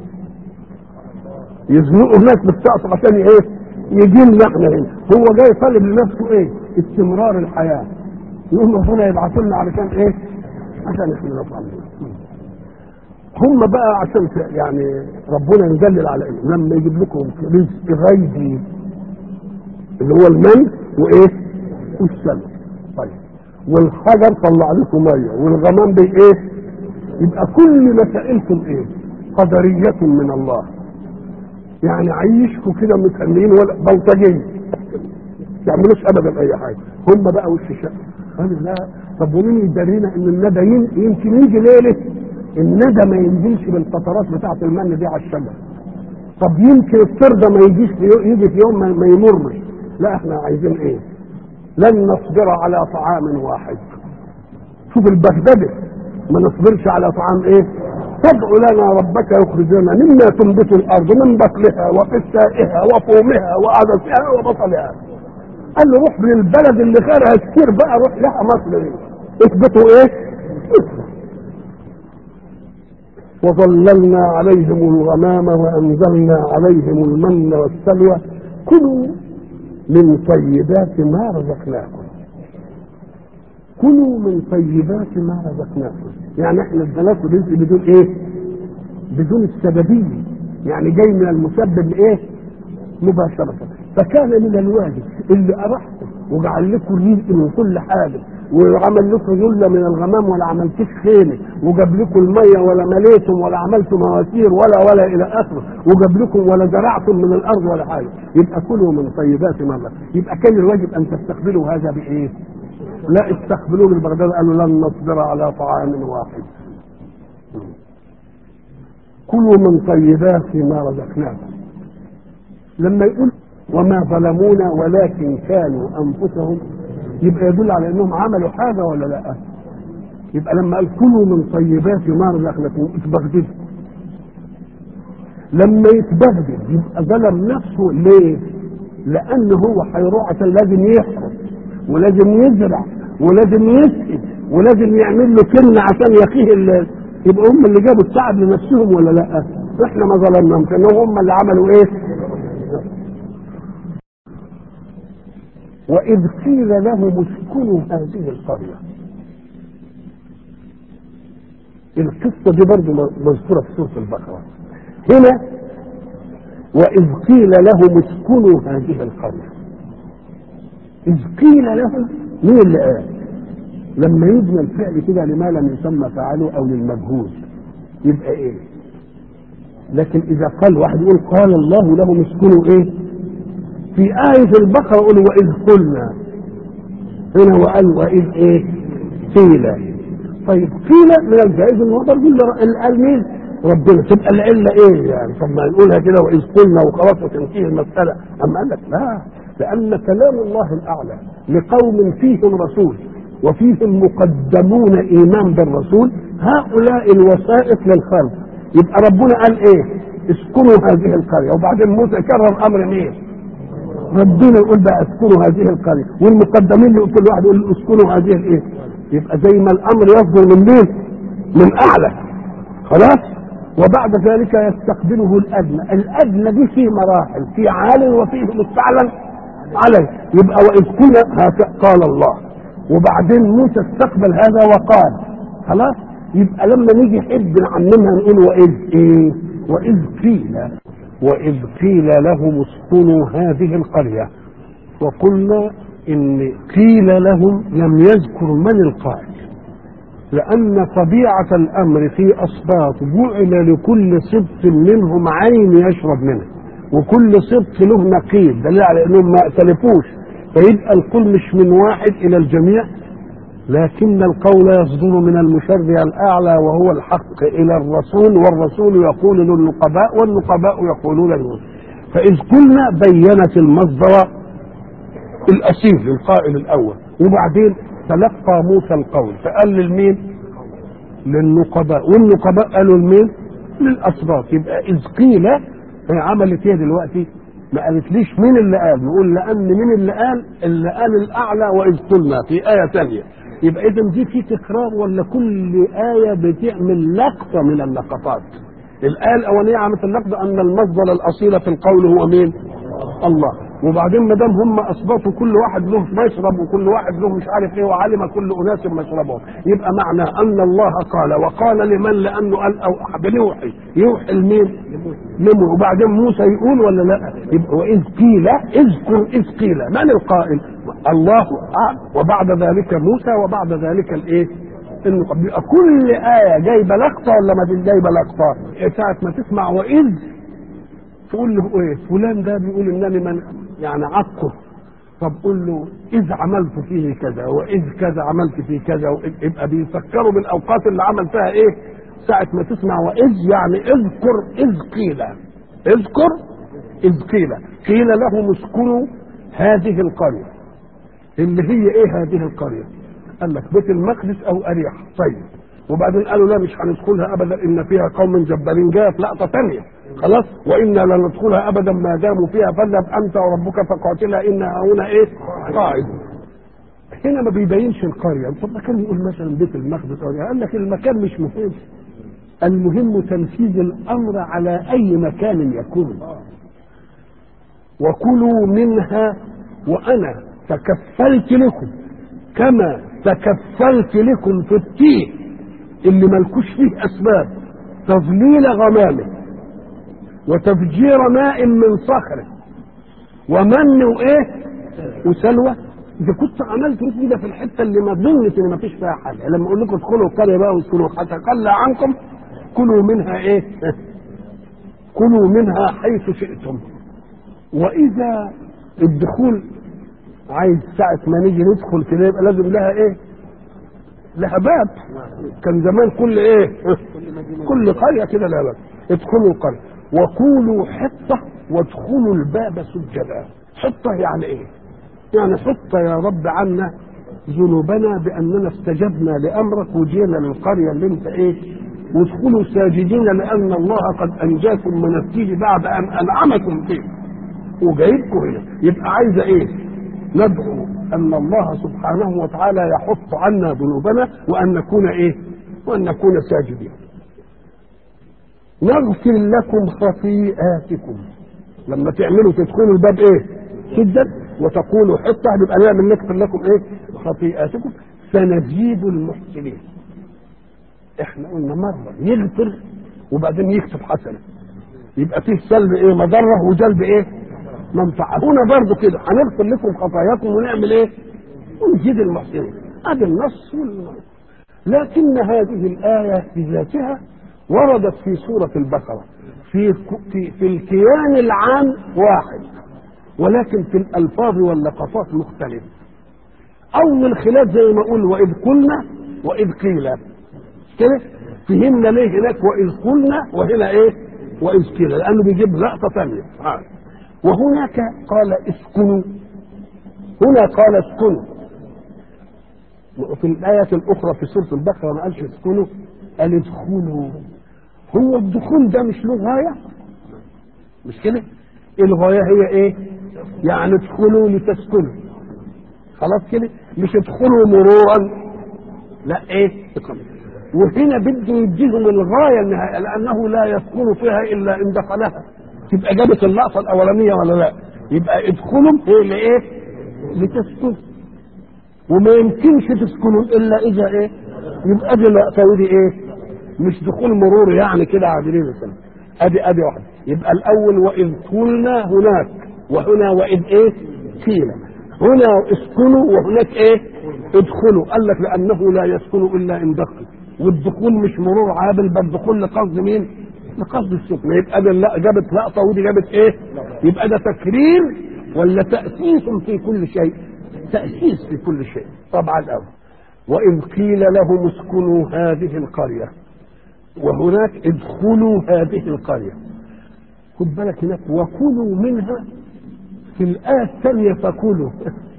Speaker 1: يزنقه هناك بالطقس عشان ايه يجي لنا احنا هنا. هو جاي طالب لنفسه ايه استمرار الحياه، يوم ربنا يبعث لنا علشان ايه عشان احنا نطلع منه. هم بقى عشان يعني ربنا يدلل على ايه لما يجيب لكم رزق غيبي اللي هو المن وايه والسلوى. طيب والحجر طلع لكم ميه والغمام بايه، يبقى كل مسائلكم ايه قدريه من الله، يعني عيشكم كده متأمنين ولا بلطجيه يعملوش ابدا اي حاجه. هم بقى وش الشق قالوا لا طب ومين يدرينا ان الندى يمكن يجي ليله الندى ما ينزلش بالقطرات بتاعه المن دي على الشجر. طب يمكن الطير ده ما يجيش يجي في يوم ما يمرش. لا احنا عايزين ايه لن نصبر على طعام واحد. شوف البغدادي ما نصبرش على طعام ايه تدع لنا ربك يخرج لنا مما تنبت الارض من بقلها وقثائها وفومها وعدسها وبصلها. قال له روح للبلد اللي خيرها كتير بقى، روح لها مصر دي اثبتوا ايه وظللنا عليهم الغمام وانزلنا عليهم المن والسلوى كلوا من طيبات ما رزقناكم. كلوا من طيبات ما رزقناكم، يعني احنا اديناكم رزق بدون ايه بدون السببيه، يعني جاي من المسبب ايه مباشره. فكان من الواجب اللي ارحتم وجعل لكم الرزق من كل حاجه، وعمل لكم ذله من الغمام ولا عملتوش خيمه، وجاب لكم الميه ولا مليتم ولا عملتم مواسير ولا الى اخره، وجاب لكم ولا زرعتم من الارض ولا حاجه، يبقى كلوا من طيبات ما رزقناكم. يبقى كان الواجب ان تستقبلوا هذا بايه؟ لا استقبلوه بالبغداد، قالوا لن نصبر على طعام واحد. كلوا من طيبات ما رزقناكم. لما يقول وما ظلمونا ولكن كانوا انفسهم، يبقى يدل على انهم عملوا حاجه ولا لا؟ يبقى لما قال كلوا من طيبات ما رزقناكم اتبغدد، لما يتبغدد يبقى ظلم نفسه. ليه؟ لأنه هو هيروح عشان لازم يحرث ولازم يزرع ولازم يسقي ولازم يعمل له كلمة عشان يقيه يبقى هم اللي جابوا التعب لنفسهم ولا لا؟ احنا ما ظلمناهم، كانوا هم اللي عملوا ايه؟ وإذ قيل لهم اسكنوا هذه القرية. القصة دي برضه مذكورة في سورة البقرة. هنا وإذ قيل لهم اسكنوا هذه القرية. إذ قيل لهم، مين اللي قال؟ لما يبنى الفعل كده لما لم يسمى فعله أو للمجهول يبقى إيه؟ لكن إذا قال واحد يقول قال الله لهم اسكنوا إيه؟ في آية البقرة يقول وإذ قلنا، هنا وقال وإذ إيه؟ قيل. طيب قيل من الجائز إن هو برضه اللي قال مين؟ ربنا. تبقى العلة إيه يعني؟ طب ما نقولها كده وإذ قلنا وخلاص وتنتهي المسألة. أما قال لك لا، لأن كلام الله الأعلى لقوم فيهم رسول وفيهم مقدمون إيمان بالرسول، هؤلاء الوسائط للخلق. يبقى ربنا قال إيه؟ اسكنوا هذه القرية، وبعدين موسى كرر أمر مين؟ ربنا يقول بقى اسكنوا هذه القرية، والمقدمين اللي كل واحد يقول اسكنوا هذه الايه. يبقى زي ما الامر يصدر من مين؟ من اعلى. خلاص. وبعد ذلك يستقبله الادنى. الادنى دي فيه مراحل، في عال وفيه مستعلن عليه. يبقى واذ كنا قال الله، وبعدين موسى استقبل هذا وقال. خلاص. يبقى لما نيجي نحب نعممها نقول واذ ايه؟ واذ قيل، وإذ قيل لهم اسكنوا هذه القرية. وقلنا إن قيل لهم لم يذكر من القائل، لأن طبيعة الأمر في أسباط جعل لكل سبط منهم عين يشرب منها، وكل سبط له نقيض، دليل على أنهم ما اختلفوش. فيبقى القول مش من واحد إلى الجميع، لكن القول يصدر من المشرع الأعلى وهو الحق إلى الرسول، والرسول يقول للنقباء والنقباء يقولون له. فإذ قلنا بينت المصدر الأصيل للقائل الأول، وبعدين تلقى موسى القول فقال للمين؟ للنقباء، والنقباء قالوا لمين؟ للأسباط. يبقى إذ قيل هي عملت ايه دلوقتي؟ ما قالتليش مين اللي قال، نقول لأن مين اللي قال؟ اللي قال الأعلى وإذ قلنا في آية ثانية. يبقى إذا دي في تكرار ولا كل آية بتعمل لقطة من اللقطات؟ الآية الأولانية عملت اللقطة أن المصدر الأصيل في القول هو مين؟ الله. وبعدين ما دام هم أثبتوا كل واحد له مشرب وكل واحد له مش عارف إيه وعلم كل أناس مشربهم، يبقى معنى أن الله قال، وقال لمن؟ لأنه قال أو بنوحي، يوحي لمين؟ لمن. وبعدين موسى يقول ولا لا؟ يبقى وإذ قيل، اذكر إذ قيل، من القائل؟ الله أعلم. وبعد ذلك موسى، وبعد ذلك الإيه؟ بيبقى كل آية جايبة لقطة ولا ما جايبة لقطة؟ ساعة ما تسمع وإذ تقول له إيه؟ فلان ده بيقول إنني من يعني عقه. طب قول له إذ عملت فيه كذا وإذ كذا عملت فيه كذا، يبقى بيفكروا بالأوقات اللي عمل فيها إيه؟ ساعة ما تسمع وإذ يعني اذكر إذ قيل، اذكر إذ قيل، قيل لهم اسكنوا هذه القرية. اللي هي إيه هذه القرية؟ قال لك بيت المقدس أو أريحة. طيب. وبعدين قالوا لا مش هندخلها أبدا إن فيها قوم جبارين. جاءت لقطة ثانية. خلاص. وإنا لا ندخلها أبدا ما داموا فيها، فاذهب أنت وربك فقاتلا إنها هنا إيه؟ قاعد. هنا ما بيبينش القرية. طب ما كان يقول مثلا بيت المقدس أو قال لك المكان مش مهم، المهم تنفيذ الأمر على أي مكان يكون. وكلوا منها وأنا تكفلت لكم كما تكفلت لكم في التيه اللي ملكوش فيه أسباب تظليل غمامه وتفجير ماء من صخره ومن وايه وسلوى. اذا كنت عملت كده في الحته اللي ما ظنت ان ما فيش فيها حاجه، لما اقول لكم ادخلوا القريه بقى واسكنوا حتى قل عنكم كلوا منها ايه؟ كلوا منها حيث شئتم. واذا الدخول عايز ساعه ما نيجي ندخل كده يبقى لازم لها ايه؟ لها باب. كان زمان كل ايه؟ كل قريه كده لها باب. ادخلوا القريه وقولوا حطه وادخلوا الباب سجدا. حطه يعني ايه؟ يعني حطه يا رب عنا ذنوبنا باننا استجبنا لامرك وجينا للقريه اللي انت وادخلوا ساجدين لان الله قد انجاكم من السجن بعد ان انعمكم فيه وجايبكم هنا. يبقى عايزه ندعو ان الله سبحانه وتعالى يحط عنا ذنوبنا وان نكون وان نكون ساجدين. نغفر لكم خطيئاتكم. لما تعملوا تدخلوا الباب سجد وتقولوا حطه يبقى نعمل نغفر لكم خطيئاتكم سنزيد المحسنين. احنا قلنا مره يغفر وبعدين يكتب حسنه، يبقى فيه سلب مضره وجلب منفعه. هنا برضه كده هنغفر لكم خطاياكم ونعمل ونزيد المحسنين. ادي النص لكن هذه الايه بذاتها وردت في سوره البقره في الكيان العام واحد، ولكن في الالفاظ واللقطات مختلف. اول خلاف زي ما اقول واذ قلنا واذ قيل كده، فهمنا ليه هناك واذ قلنا وهنا واذ قيل، لانه بيجيب لقطه ثانيه. وهناك قال اسكنوا، هنا قال اسكنوا. وفي الايه الاخرى في سوره البقره ما قالش اسكنوا، قال ادخلوا. هو الدخول ده مش له غايه؟ مش كده؟ الغايه هي يعني ادخلوا لتسكنوا، خلاص كده، مش ادخلوا مرورا، لا وهنا بده يديهم الغايه النهائيه لانه لا يسكن فيها الا ان دخلها. تبقى جابت اللقطه الاولانيه ولا لا؟ يبقى ادخلوا لتسكنوا، وما يمكنش تسكنوا الا اذا يبقى دي اللقطه ودي مش دخول مرور يعني كده عابرين السنه. ادي واحده. يبقى الاول واذ قلنا هناك، وهنا واذ قيل. هنا اسكنوا وهناك ادخلوا. قال لك لانه لا يسكن الا ان دخل، والدخول مش مرور عابر بل دخول لقصد مين؟ لقصد السكن. يبقى ده جابت لقطه ودي جابت يبقى ده تكرير ولا تاسيس في كل شيء؟ تاسيس في كل شيء طبعا. الاول واذ قيل لهم اسكنوا هذه القريه، وهناك ادخلوا هذه القريه. خد بالك هناك وكلوا منها، في الآية الثانية فكلوا.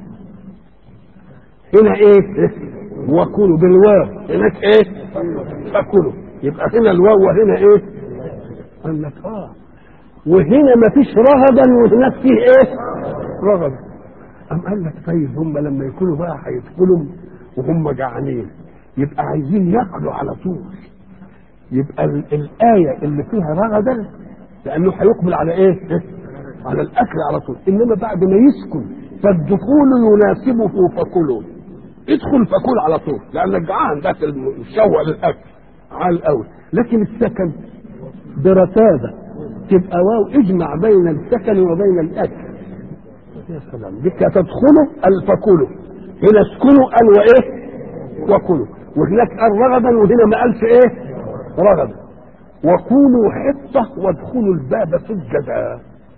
Speaker 1: هنا وكلوا بالواو، هناك فكلوا. يبقى هنا الواو وهنا قال لك وهنا ما فيش رغدا وهناك فيه رغد. قال لك طيب هم لما يكونوا بقى هيدخلوا وهم جعانين يبقى عايزين ياكلوا على طول، يبقى الآية اللي فيها رغدا لأنه هيقبل على على الأكل على طول. إنما بعد ما يسكن فالدخول يناسبه فكلوا. ادخل فكل على طول لأنك جعان داخل الشوق للأكل عال قوي. لكن السكن برتابة تبقى واو اجمع بين السكن وبين الأكل. يا سلام، بك تدخلوا الفكلوا، هنا اسكنوا وكلوا، وهناك قال رغدا وهنا ما قالش رغدا. وكونوا حطة وادخلوا الباب سجدا.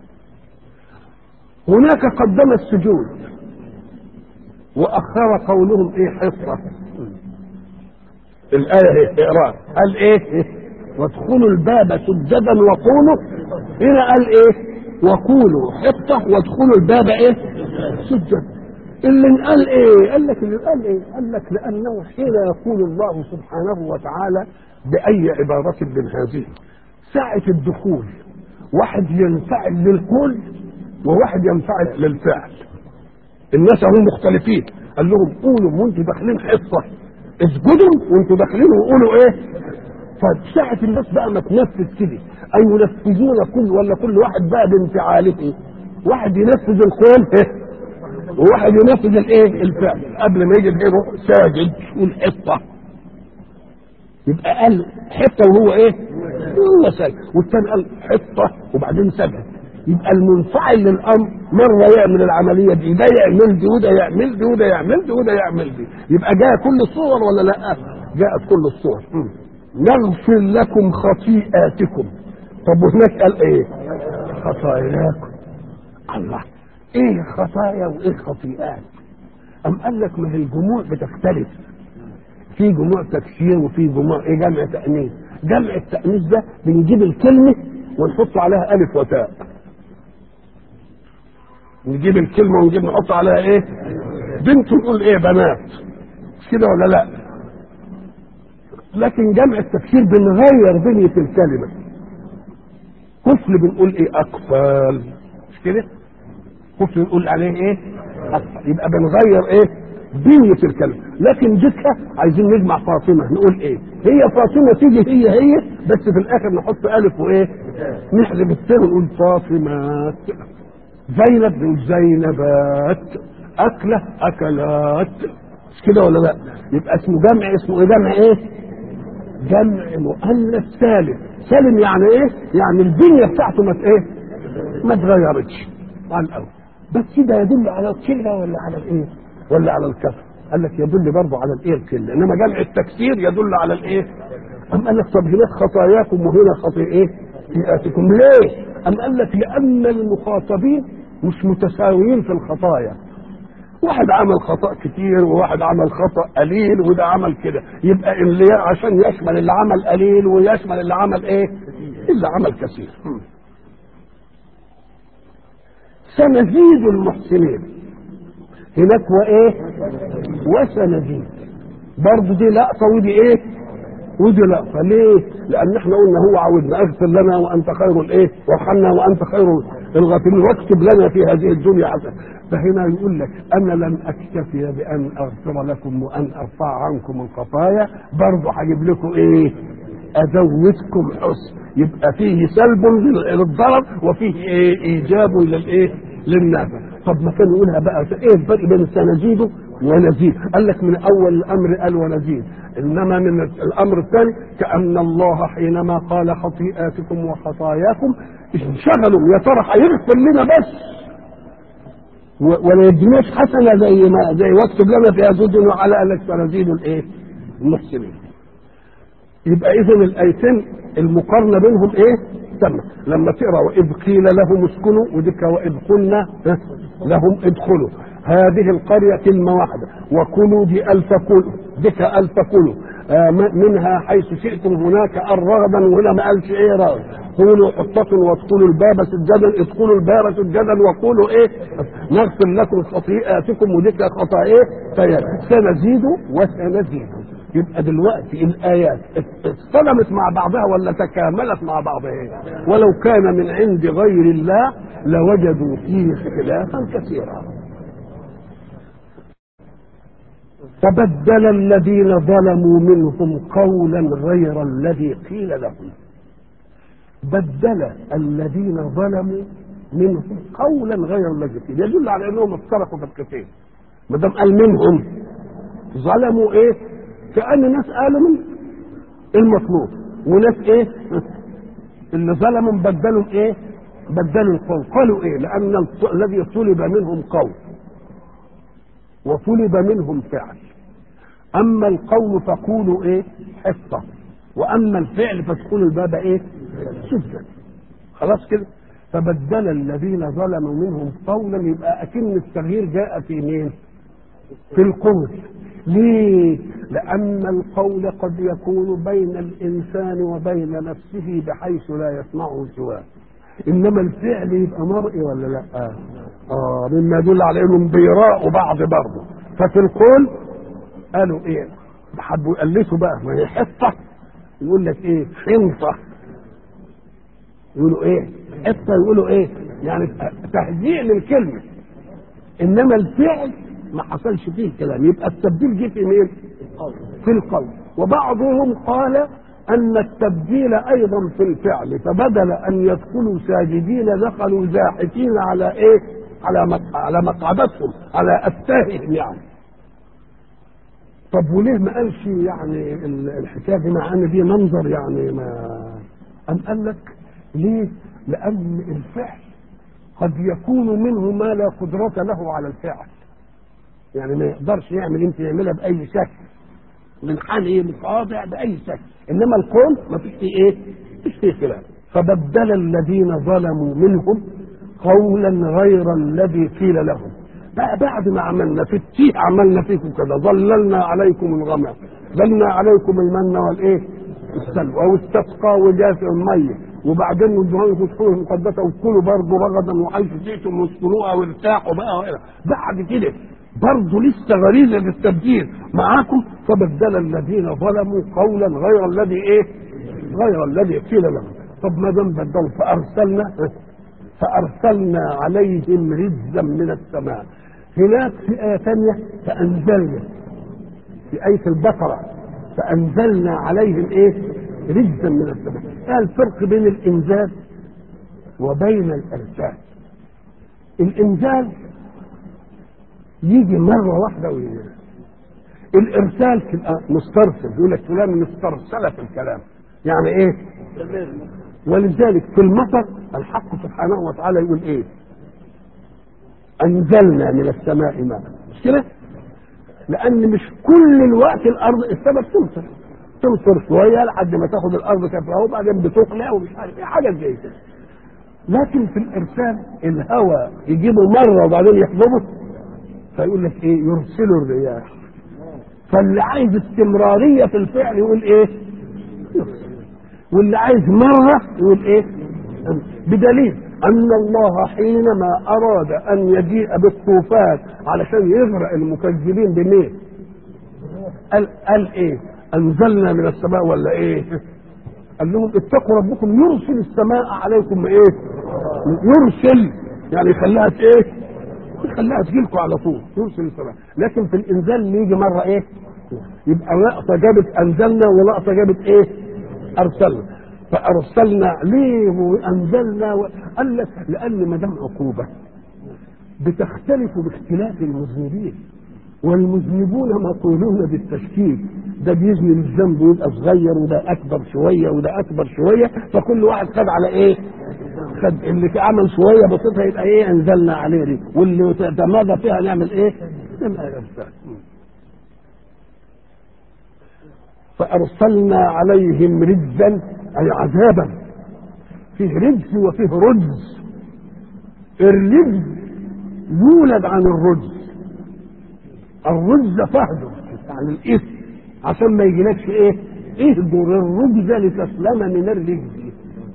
Speaker 1: هناك قدم السجود وأخر قولهم حطة. الآية اقرأ قال وادخلوا الباب سجدا وقولوا، هنا قال وقولوا حطة وادخلوا الباب سجدا. اللي قال قال لك اللي قال لك لأنه حين يقول الله سبحانه وتعالى بأي عبارة من هذه ساعة الدخول واحد ينفعل للقول وواحد ينفعل للفعل. الناس هم مختلفين. قال لهم قولوا وانتوا داخلين حصة، اسجدوا وانتوا داخلين وقولوا فساعة الناس بقى ما تنفذ كده أي ينفذون كل واحد بقى بانفعاله. واحد ينفذ القول وواحد ينفذ الفعل. قبل ما يجي يروح ساجد يقول حطة، يبقى قال حطة وهو هو ساجد، والثاني قال حطة وبعدين سجد. يبقى المنفعل للامر مره يعمل العمليه دي، ده يعمل دي وده يعمل دي وده يعمل دي وده يعمل دي. يبقى جاء كل الصور ولا لا؟ جاءت كل الصور. نغفر لكم خطيئاتكم. طب وهناك قال خطاياكم. الله، خطايا وايه خطيئات؟ قال لك ما هي الجموع بتختلف، في جموع تكسير وفي جموع جمع تأنيث. جمع التأنيث ده بنجيب الكلمة ونحط عليها ألف وتاء، نجيب الكلمة ونجيب نحط عليها بنت نقول ايه بنات، مش كده ولا لا؟ لكن جمع التفسير بنغير بنية الكلمة. طفل بنقول ايه اطفال، مش كده؟ طفل نقول عليه ايه اطفال، يبقى بنغير ايه بنية الكلمة. لكن جدها عايزين نجمع فاطمة نقول ايه، هي فاطمة تيجي هي بس في الاخر نحط الف وايه، نحذف السين ونقول فاطمات. زينب نقول زينبات، اكلة اكلات، مش كده ولا لا؟ يبقى اسمه جمع، اسمه ايه جمع ايه؟ جمع مؤنث سالم. سالم يعني ايه؟ يعني البنية بتاعته ما ايه؟ ما اتغيرتش عن الاول. بس ده يدل على القله ولا على الايه؟ ولا على الكثره؟ قال لك يدل برضه على الايه القله، انما جمع التكسير يدل على الايه؟ أم قال لك طب هناك خطاياكم وهنا خطيئاتكم ليه؟ أم قال لك لأن المخاطبين مش متساويين في الخطايا. واحد عمل خطأ كتير وواحد عمل خطأ قليل وده عمل كده، يبقى اللي عشان يشمل اللي عمل قليل ويشمل اللي عمل ايه؟ اللي عمل كثير. سنزيد المحسنين هناك وايه؟ وسنزيد برضه دي لقطه ودي ايه؟ ودي لقطه. ليه؟ لان احنا قلنا هو عودنا اغفر لنا وانت خير الايه؟ وارحمنا وانت خير الغافرين واكتب لنا في هذه الدنيا حسنه. فهنا يقول لك انا لن اكتفي بان اغفر لكم وان ارفع عنكم الخطايا، برضه هجيب لكم ايه؟ ازودكم حسن. يبقى فيه سلب للضرر وفيه ايه؟ ايجاب للايه؟ للنافع. طب ما كان يقولها بقى ايه الفرق بين سنزيده ونزيد؟ قال لك من اول الامر قال ونزيد، انما من الامر الثاني كأن الله حينما قال خطيئاتكم وخطاياكم انشغلوا يا ترى هيغفر لنا بس ولا يديناش حسنه زي واكتب لنا في هذه وعلى قال لك سنزيد الايه؟ المحسنين. يبقى اذا الايتين المقارنه بينهم ايه؟ تم. لما تقرا واذ قيل لهم اسكنوا ودك واذ قلنا لهم ادخلوا هذه القريه كلمه واحده، وكلوا دي الف كلوا دك الف كلوا منها حيث شئتم هناك الرغبا وهنا ما قالش ايه رغب. قولوا حطة وادخلوا الباب سجدا، ادخلوا الباب سجدا وقولوا ايه؟ نغفر لكم خطيئاتكم ودك خطايا سنزيد وسنزيد. يبقى دلوقتي الايات اصطدمت مع بعضها ولا تكاملت مع بعضها؟ ولو كان من عند غير الله لوجدوا فيه اختلافا كثيرا. فبدل الذين ظلموا منهم قولا غير الذي قيل لهم. بدل الذين ظلموا منهم قولا غير الذي قيل، يدل على انهم افترقوا في الكثير. ما دام قال منهم ظلموا ايه؟ كأن ناس قالوا من المطلوب وناس ايه؟ اللي ظلموا بدلوا ايه؟ بدلوا القول. قالوا ايه؟ لان الذي طلب منهم قول وطلب منهم فعل. اما القول فقولوا ايه؟ حصه، واما الفعل فادخلوا الباب ايه؟ سجدا. خلاص كده. فبدل الذين ظلموا منهم قولا، يبقى اكن التغيير جاء في مين؟ في القول. ليه؟ لأن القول قد يكون بين الإنسان وبين نفسه بحيث لا يسمعه سواه، إنما الفعل يبقى مرئي ولا لا؟ مما يدل على إنهم بيراءوا بعض برضه. ففي القول قالوا إيه؟ حبوا يقلسوا بقى، ما هي حصة يقول لك إيه؟ حنطة. يقولوا إيه؟ حصة يقولوا إيه؟ يعني تهزيء للكلمة. إنما الفعل ما حصلش فيه كلام، يبقى التبديل جه في مين؟ في القول. وبعضهم قال ان التبديل ايضا في الفعل، فبدل ان يدخلوا ساجدين دخلوا زاحفين على ايه؟ على مقعدتهم، على افتاههم يعني. طب وليه ما قالش يعني الحكايه دي مع ان دي منظر يعني ما ام قال لك ليه؟ لان الفعل قد يكون منه ما لا قدرة له على الفعل، يعني ما يقدرش يعمل انت يعملها باي شكل منحني متواضع باي شكل، انما القول ما فيش فيه ايه؟ فيش فيه خلاف. فبدل الذين ظلموا منهم قولا غير الذي قيل لهم. بقى بعد ما عملنا في التيه عملنا فيكم كذا، ظللنا عليكم الغمام، ظللنا عليكم المن والايه؟ السلوى واستسقى وجاف الميه، وبعدين ندخلوا تدخلوا المقدسه وادخلوا برضه رغدا وحيث جئتم واسكنوها وارتاحوا بقى وإلى. بعد كده برضه لسه غريزه للتبديل معاكم. فبدل الذين ظلموا قولا غير الذي غير الذي قيل لهم. طب ما دام بدلوا فارسلنا عليهم رجزا من السماء. هناك في ايه ثانيه فانزلنا، في ايه البقره فانزلنا عليهم رجزا من السماء. قال الفرق بين الانزال وبين الارسال. الانزال يجي مره واحده وينزل. الارسال تبقى مسترسل، يقول لك فلان مسترسله في الكلام، يعني ولذلك في المطر الحق سبحانه وتعالى يقول انزلنا من السماء ماء، مش كده؟ لان مش كل الوقت الارض السبب تمطر شويه لحد ما تاخد الارض كفاها وبعدين بتقلع ومش عارف حاجه زي كده. لكن في الارسال الهواء يجيبه مره وبعدين يحضره، فيقول لك يرسل الرياح. فاللي عايز استمراريه في الفعل يقول يرسل، واللي عايز مره يقول بدليل ان الله حينما اراد ان يجيء بالطوفان علشان يغرق المكذبين بمين قال انزلنا من السماء ولا قال لهم اتقوا ربكم يرسل السماء عليكم يرسل يعني يخليها يخليها تجيلكم على طول، يرسل السماء. لكن في الانزال يجي مره يبقى لقطه جابت انزلنا ولقطه جابت ارسلنا. فارسلنا ليه وانزلنا قال لك لان ما دام عقوبه بتختلف باختلاف المذنبين، والمذنبون مطولون بالتشكيل، ده بيزني الذنب ويبقى صغير وده اكبر شويه وده اكبر شويه، فكل واحد خد على خد اللي عمل شويه بسيطه يبقى انزلنا عليه دي، واللي تمادى فيها نعمل فارسلنا عليهم رجزا اي عذابا. فيه رجز وفيه رجز. الرجز يولد عن الرجز، الرجز فهده عن الاثم عشان ما يجيلكش اهجر الرجز لتسلم من الرجز.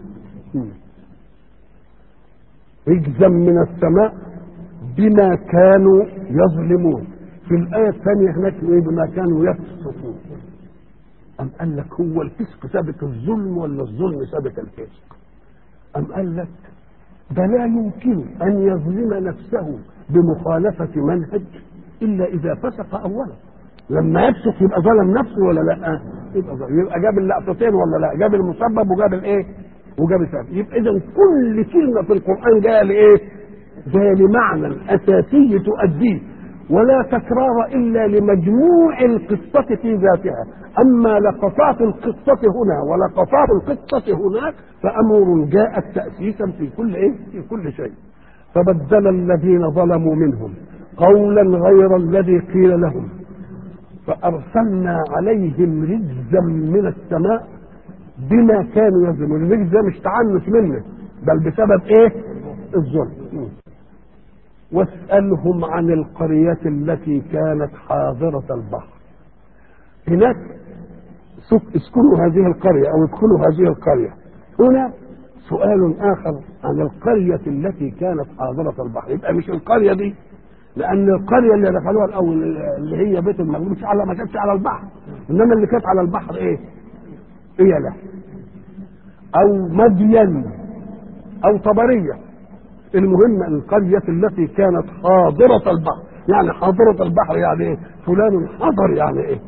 Speaker 1: رجزا من السماء بما كانوا يظلمون. في الآية الثانية هناك بما كانوا يفسقون. أم قال لك هو الفسق سابق الظلم ولا الظلم سابق الفسق؟ أم قال لك ده لا يمكن أن يظلم نفسه بمخالفة منهج إلا إذا فسق أولا. لما يفسق يبقى ظلم نفسه ولا لا؟ يبقى جاب اللقطتين ولا لا؟ جاب المسبب وجاب وجاب السبب. يبقى إذا كل كلمة في القرآن جاية جاية لمعنى أساسي تؤديه، ولا تكرار إلا لمجموع القصة في ذاتها. أما لقطات القصة هنا ولقطات القصة هناك فأمر جاءت تأسيسا في كل شيء. فبدل الذين ظلموا منهم قولا غير الذي قيل لهم فأرسلنا عليهم رجزا من السماء بما كانوا يظلمون. الرجز ده مش تعنت منه بل بسبب الظلم. واسألهم عن القرية التي كانت حاضرة البحر. هناك اسكنوا هذه القرية أو ادخلوا هذه القرية. هنا سؤال آخر عن القرية التي كانت حاضرة البحر. يبقى مش القرية دي، لأن القرية اللي دخلوها الأول اللي هي بيت المغلوب ما كانتش على البحر، إنما اللي كانت على البحر إيلة أو مدين أو طبرية. المهم القرية التي كانت حاضرة البحر. يعني حاضرة البحر يعني فلان حضر يعني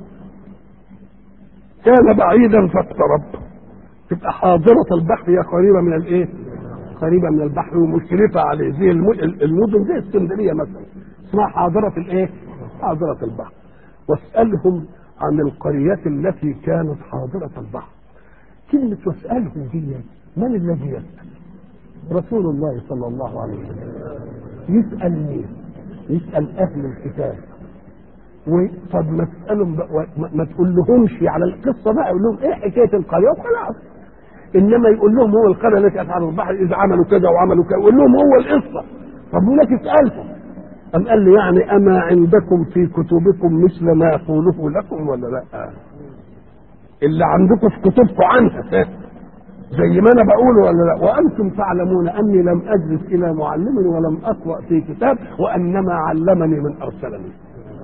Speaker 1: كان بعيدا فاقترب. تبقى حاضرة البحر هي قريبة من قريبة من البحر ومشرفة عليه، زي المدن زي اسكندرية مثلا اسمها حاضرة حاضرة البحر. واسألهم عن القرية التي كانت حاضرة البحر. كلمة واسألهم دي من الذي يسأل؟ رسول الله صلى الله عليه وسلم. يسأل مين؟ يسأل أهل الكتاب. طب ما تسألهم ما تقول لهمش على القصة بقى، يقول لهم حكاية القرية وخلاص. إنما يقول لهم هو القرية التي كانت على البحر إذا عملوا كذا وعملوا كذا، يقول لهم هو القصة. طب ولك اسألهم. أم قال لي يعني أما عندكم في كتبكم مثل ما يقوله لكم ولا لا؟ اللي عندكم في كتبكم عنها زي ما انا بقول ولا لا؟ وانتم تعلمون اني لم اجلس الى معلم ولم اقرا في كتاب وانما علمني من ارسلني.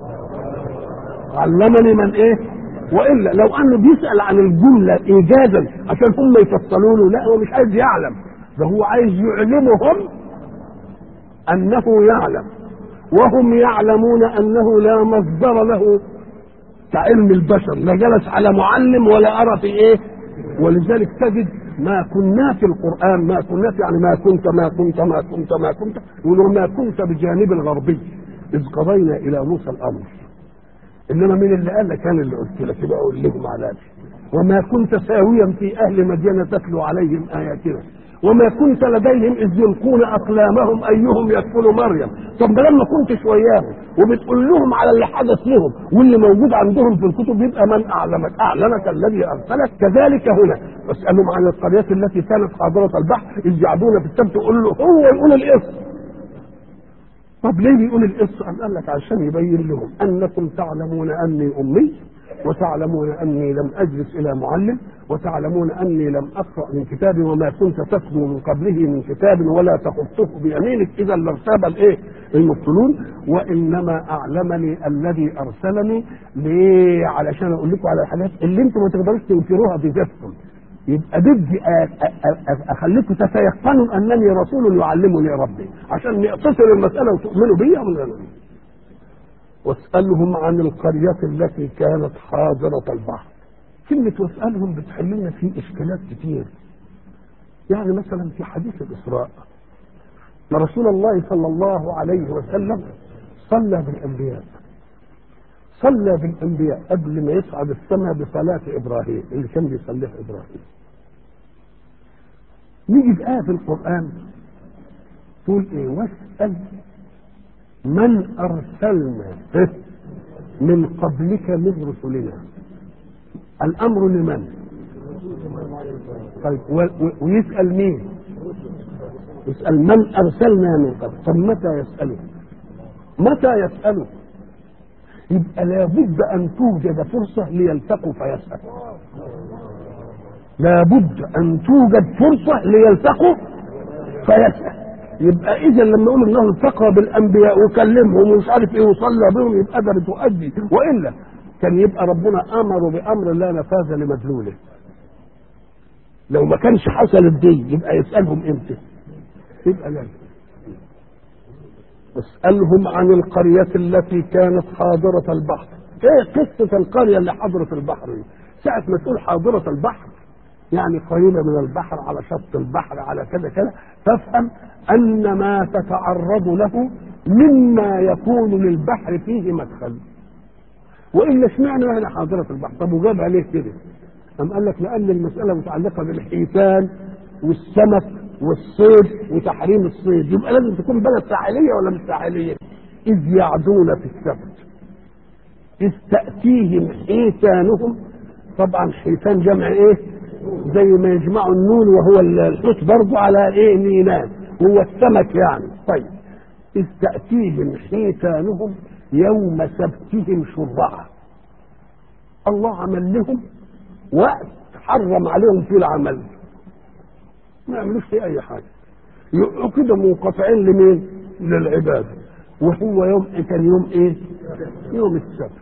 Speaker 1: علمني من ايه؟ والا لو انه بيسال عن الجمله ايجازا عشان هم يفصلوا له، لا هو مش عايز يعلم، ده هو عايز يعلمهم انه يعلم، وهم يعلمون انه لا مصدر له كعلم البشر، لا جلس على معلم ولا ارى في ايه. ولذلك تجد ما كنا في القران، ما كنا في يعني ما كنت يقولوا ما كنت بجانب الغربي اذ قضينا الى موسى الامر. انما مين اللي قال لك؟ انا اللي قلت لك، يبقى اقول لهم على ذلك. وما كنت ساويا في اهل مدينه تتلو عليهم اياتنا وما كنت لديهم اذ يلقون اقلامهم ايهم يكفل مريم. طب ده لما كنتش وياهم وبتقول لهم على اللي حدث لهم واللي موجود عندهم في الكتب، يبقى من اعلمك الذي ارسلك. كذلك هنا واسالهم عن القريه التي كانت حاضره البحر اذ يعدون في السبت، يقول له هو يقول القصه. طب ليه بيقول القصه؟ قال لك عشان يبين لهم انكم تعلمون اني امي، وتعلمون اني لم اجلس الى معلم، وتعلمون اني لم اقرا من كتاب وما كنت تتلو من قبله من كتاب ولا تخطه بيمينك اذا لارتاب الايه؟ المبطلون. وانما اعلمني الذي ارسلني. ليه؟ علشان اقول لكم على الحاجات اللي انتم ما تقدروش تنكروها في ذاتكم. يبقى بدي اخليكم تتيقنوا انني رسول يعلمني ربي، عشان نقتصر المساله وتؤمنوا بي ولا لا. واسالهم عن القريه التي كانت حاضره البحر. كلمه واسالهم بتحل لنا في اشكالات كتير. يعني مثلا في حديث الاسراء ان رسول الله صلى الله عليه وسلم صلى بالانبياء قبل ما يصعد السماء بصلاه ابراهيم اللي كان بيصليها ابراهيم. نيجي في آية في القرآن تقول ايه؟ واسأل من أرسلنا من قبلك من رسلنا. الأمر لمن؟ طيب ويسأل مين؟ يسأل من أرسلنا من قبل. طب متى يسأله؟ يبقى لابد أن توجد فرصة ليلتقوا فيسأل. لابد أن توجد فرصة ليلتقوا فيسأل. يبقى إذا لما يقول إنه التقى بالأنبياء وكلمهم ومش عارف إيه وصلى بهم، يبقى ده بتؤدي، وإلا كان يبقى ربنا أمر بأمر لا نفاذ لمدلوله. لو ما كانش حصل الدين يبقى يسألهم إمتى؟ يبقى لازم. اسألهم عن القرية التي كانت حاضرة البحر. إيه قصة القرية اللي حضرت البحر دي؟ ساعة ما تقول حاضرة البحر يعني قريبة من البحر، على شط البحر، على كذا كذا، تفهم أن ما تتعرض له مما يكون للبحر فيه مدخل. وإلا اشمعنى هنا حاضرة البحر؟ طب وجابها ليه كده؟ أم قال لك لأن المسألة متعلقة بالحيتان والسمك والصيد وتحريم الصيد، يبقى لازم تكون بلد ساحلية ولا مش ساحلية؟ إذ يعدون في السبت إذ تأتيهم حيتانهم. طبعا حيتان جمع إيه؟ زي ما يجمعوا النون وهو الحوت برضه على ايه؟ ميناء، هو السمك يعني. طيب إذ تأتيهم حيتانهم يوم سبتهم شرعا. الله عمل لهم وقت حرم عليهم فيه العمل، ما يعملوش فيه اي حاجه، يبقوا كده منقطعين لمين؟ للعباده. وهو كان يوم ايه؟ يوم السبت.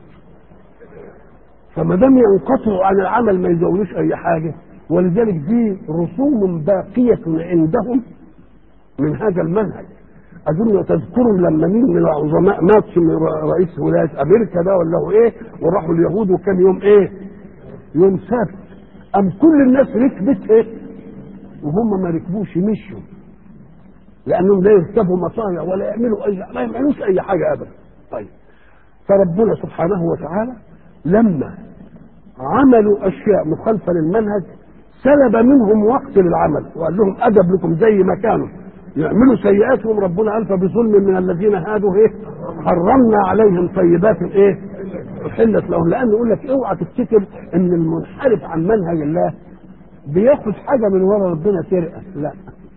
Speaker 1: فما دام ينقطعوا عن العمل ما يزودوش اي حاجه. ولذلك دي رسوم باقيه عندهم من هذا المنهج. اظن تذكروا لما مين من العظماء مات رئيس ولايه امريكا ده ولا هو ايه، وراحوا اليهود وكان يوم ايه؟ يوم سبت. ام كل الناس ركبت ايه وهم ما ركبوش، مشوا، لانهم لا يركبوا مطايا ولا يعملوا ما يعملوش اي حاجه ابدا. طيب فربنا سبحانه وتعالى لما عملوا اشياء مخالفه للمنهج سلب منهم وقت للعمل وقال لهم ادب لكم زي ما كانوا يعملوا سيئاتهم. ربنا قال فبظلم من الذين هادوا ايه حرمنا عليهم طيبات ايه احلت لهم. لان يقول لك اوعى تفتكر ان المنحرف عن منهج الله بياخد حاجه من ورا ربنا سرقه، لا،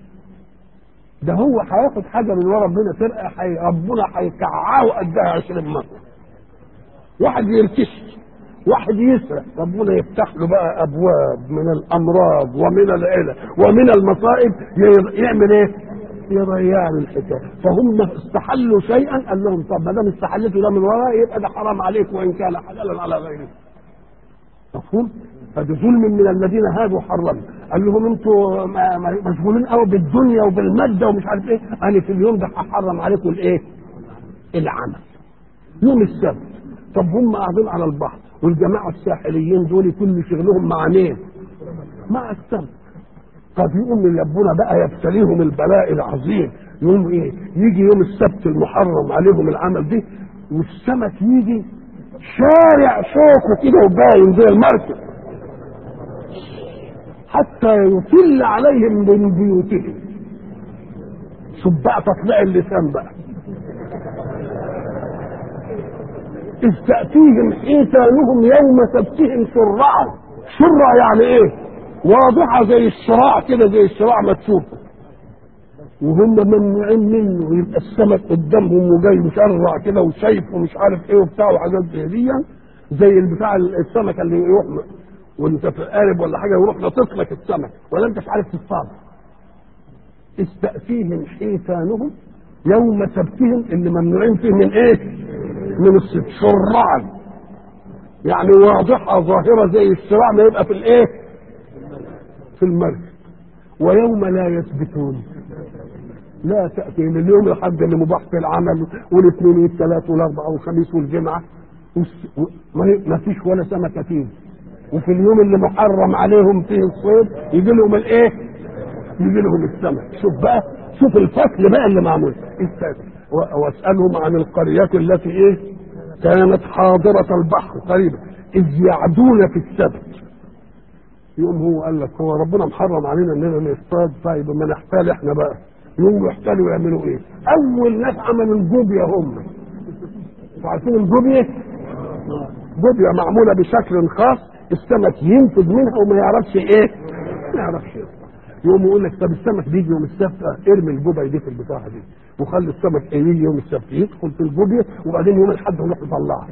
Speaker 1: ده هو هياخد حاجه من ورا ربنا سرقه ربنا هيكعاه قدها 20 مره. واحد يرتشي واحد يسرق ربنا يفتح له بقى ابواب من الامراض ومن العلل ومن المصائب، يعمل ايه؟ يضيع الحكايه. فهم استحلوا شيئا قال لهم طب ما دام استحلتوا ده من وراء يبقى ده حرام عليكم وان كان حلالا على غيره. مفهوم؟ فده ظلم من الذين هادوا حرموا. قال لهم انتوا مشغولين قوي بالدنيا وبالماده ومش عارف ايه، انا في اليوم ده هحرم عليكم الايه؟ العمل. يوم السبت. طب هم قاعدين على البحر والجماعه الساحليين دول كل شغلهم مع مين؟ مع السبت. طب يقوم ربنا بقى يبتليهم البلاء العظيم، يقوم ايه؟ يجي يوم السبت المحرم عليهم العمل دي والسمك يجي شارع شوكه كده وباين زي المركب حتى يطل عليهم من بيوتهم. شوف بقى تطلع اللسان بقى. إذ تأتيهم حيتانهم يوم سبتهم شرعا. شرع يعني ايه؟ واضحة زي الشراع كده، زي الشراع ما تشوفه، وهم ممنوعين منه. يبقى السمك قدامهم وجاي مشرع كده وشايف ومش عارف ايه وبتاع وحاجات زي دي، زي البتاع السمكه اللي يروح وانت في قارب ولا حاجه يروح ناطط لك السمك ولا انت مش عارف تصطاد. استأتيهم حيتانهم يوم سبتهم اللي ممنوعين فيه من ايه؟ من السبت. شرعا يعني واضحه ظاهره زي الشراع ما يبقى في الايه؟ في المركب. ويوم لا يثبتون لا تأتي من اليوم الحد اللي مباح في العمل والاثنين والثلاث والاربعاء والخميس والجمعة ما فيش ولا سمكة فيه. وفي اليوم اللي محرم عليهم فيه الصيد يجي لهم الايه؟ يجي لهم السمك. شوف بقى، شوف الفصل بقى اللي معمول. واسألهم عن القريات التي ايه؟ كانت حاضرة البحر قريبا إذ يعدون في السبت. يوم هو قال لك هو ربنا محرم علينا اننا نصطاد، طيب ما نحتال احنا بقى. يوم يحتالوا يعملوا ايه؟ اول ناس عملوا الجوبيا هم. عارفين الجوبيا؟ جوبيا معموله بشكل خاص السمك ينفذ منها وما يعرفش ايه؟ ما يعرفش ايه. يوم يقول لك طب السمك بيجي يوم السبت، ارمي الجوبيا دي في البتاعه دي وخلي السمك يجي يوم السبت يدخل في الجوبيا وبعدين يوم الاحد يروح يطلعها.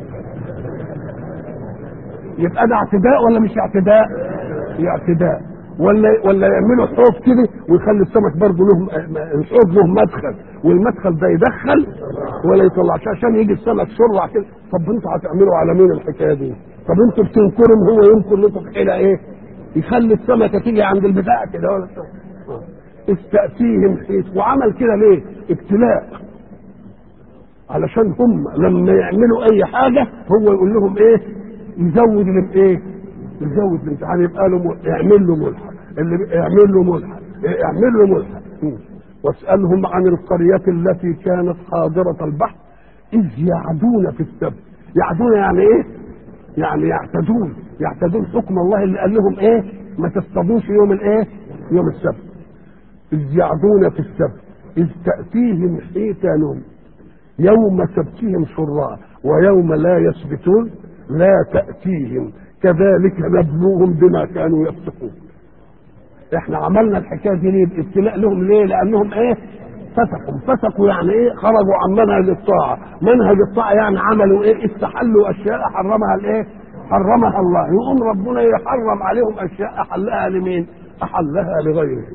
Speaker 1: يبقى ده اعتداء ولا مش اعتداء؟ اعتداء. ولا يعملوا حوض كده ويخلي السمك برضه له الحوض له مدخل والمدخل ده يدخل ولا يطلعش عشان يجي السمك شرع كده. طب انتوا هتعملوا على مين الحكايه دي؟ طب انتوا بتنكرم هو يمكن لكم حيله ايه؟ يخلي السمكه تيجي عند البتاع كده ولا استأتيهم حيث. وعمل كده ليه؟ ابتلاء، علشان هم لما يعملوا اي حاجه هو يقول لهم ايه؟ يزود الايه؟ يزود الامتحان. يبقى له يعمل له ملحق، اللي يعمل له ملحق يعمل له ملحق. واسألهم عن القرية التي كانت حاضرة البحر إذ يعدون في السبت. يعدون يعني ايه؟ يعني يعتدون حكم الله اللي قال لهم ايه؟ ما تصطادوش يوم الايه؟ يوم السبت. إذ يعدون في السبت إذ تأتيهم حيتانهم يوم سبتهم شرعا ويوم لا يسبتون لا تأتيهم كذلك نبلوهم بما كانوا يفسقون. احنا عملنا الحكايه دي ليه؟ ابتلاء لهم. ليه؟ لانهم ايه؟ فسقوا يعني ايه؟ خرجوا عن منهج الطاعه. منهج الطاعه يعني عملوا ايه؟ استحلوا اشياء حرمها الايه؟ حرمها الله. يقوم ربنا يحرم عليهم اشياء احلها لمين؟ احلها لغيره.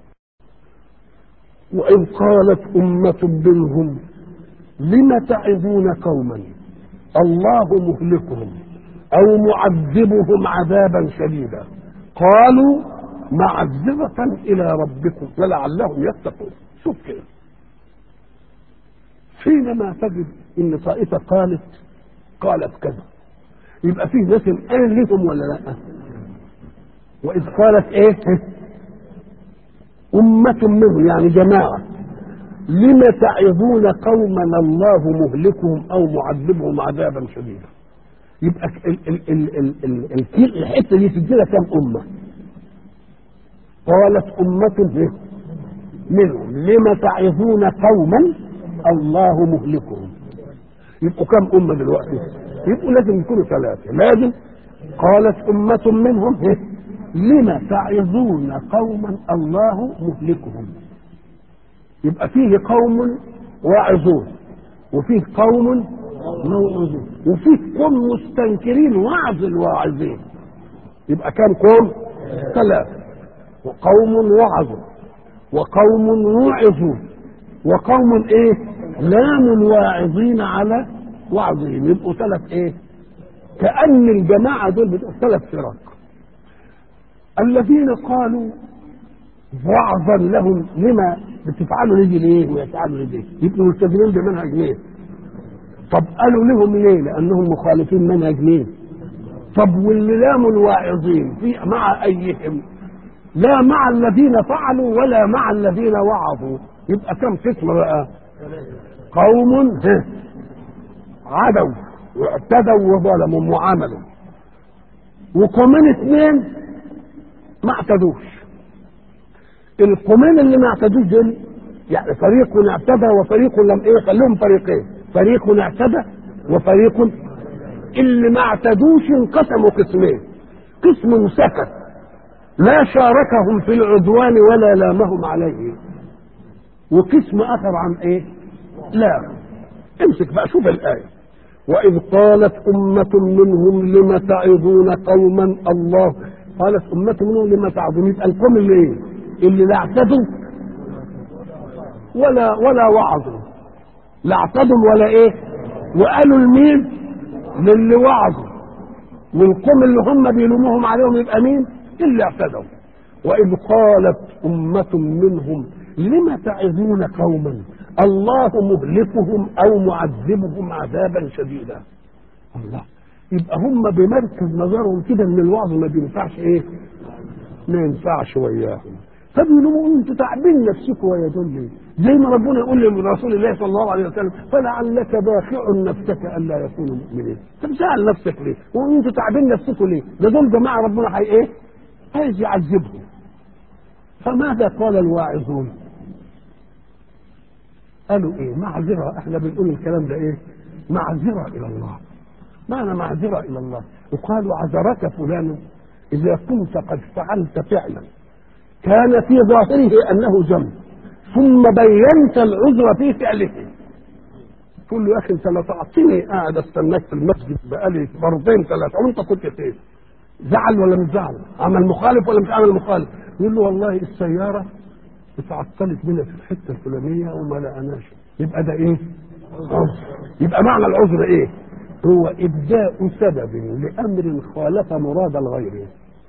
Speaker 1: وإذ قالت أمة منهم لم تعظون قوما الله مهلكهم أو معذبهم عذابا شديدا قالوا معذرة إلى ربكم ولعلهم يتقون. شوف كده، حينما تجد إن طائفة قالت كذا يبقى فيه ناس قال لهم ولا لا؟ وإذ قالت إيه؟ أمة منهم يعني جماعة لم تعظون قوما الله مهلكهم أو معذبهم عذابا شديدا. يبقى الحته دي تدينا كم امه؟ قالت امه منهم لم تعظون قوما الله مهلكهم. يبقوا كم امه دلوقتي؟ يبقوا لازم يكونوا ثلاثه. لازم قالت امه منهم لم تعظون قوما الله مهلكهم. يبقى فيه قوم واعظون وفيه قوم موعظين، وفيه قوم مستنكرين وعظ الواعظين. يبقى كام قوم؟ ثلاثة. وقوم وعظوا، وقوم وعظوا، وقوم ايه؟ لام الواعظين على وعظهم. يبقوا ثلاث ايه؟ كأن الجماعة دول بتبقوا ثلاث فرق. الذين قالوا وعظا لهم لما بتفعلوا نجي ليه ويفعلوا نجي، يبقوا ملتزمين بمنهج مين؟ طب قالوا لهم ليه؟ لأنهم مخالفين منهج مين؟ طب واللي لاموا الواعظين في مع أيهم؟ لا مع الذين فعلوا ولا مع الذين وعظوا. يبقى كم قسم بقى؟ قوم عدوا واعتدوا وظلموا وعملوا، وقومين اثنين ما اعتدوش. القومين اللي ما اعتدوش دول يعني فريق اعتدى وفريق لم ايه، خليهم فريقين، فريق اعتدى وفريق. اللي ما اعتدوش انقسموا قسمين، قسم سكت لا شاركهم في العدوان ولا لامهم عليه، وقسم اخر عن ايه؟ لا. امسك بقى شوف الايه. واذ قالت امه منهم لم تعظون قوما الله، قالت امه منهم لم تعظون. يبقى القوم اللي ايه؟ اللي لا اعتدوا ولا وعظوا، لا اعتدوا ولا ايه، وقالوا لمين؟ للي وعظوا. والقوم اللي هم بيلوموهم عليهم يبقى مين؟ اللي اعتدوا. واذ قالت امه منهم لم تعظون قوما الله مهلكهم او معذبهم عذابا شديدا. الله، يبقى هم بمركز نظرهم كده ان الوعظ ما بينفعش ايه؟ ما ينفعش وياهم، فبيقولوا انتوا تعبين نفسكم ويا دول ليه؟ زي ما ربنا يقول لرسول الله صلى الله عليه وسلم فلعلك باخع نفسك الا يكونوا مؤمنين. طب زعل نفسك ليه؟ وانتوا تعبين نفسكم ليه؟ ده دول جماعه ربنا ايه؟ عايز يعذبهم. فماذا قال الواعظون؟ قالوا ايه؟ معذره. احنا بنقول الكلام ده ايه؟ معذره الى الله. معنى معذره الى الله. وقالوا عذرك فلان اذا كنت قد فعلت فعلا كان في ظاهره انه ذنب ثم بينت العذر في فعله. تقول له يا اخي انت لا تعطيني قاعد استناك في المسجد بقالي مرتين ثلاثه وانت كنت فين؟ زعل ولا مش زعل؟ عمل مخالف ولا مش عمل مخالف؟ يقول له والله السياره اتعطلت بنا في الحته الفلانيه وما لقناش. يبقى ده ايه؟ عذر. يبقى معنى العذر ايه؟ هو ابداء سبب لامر خالف مراد الغير.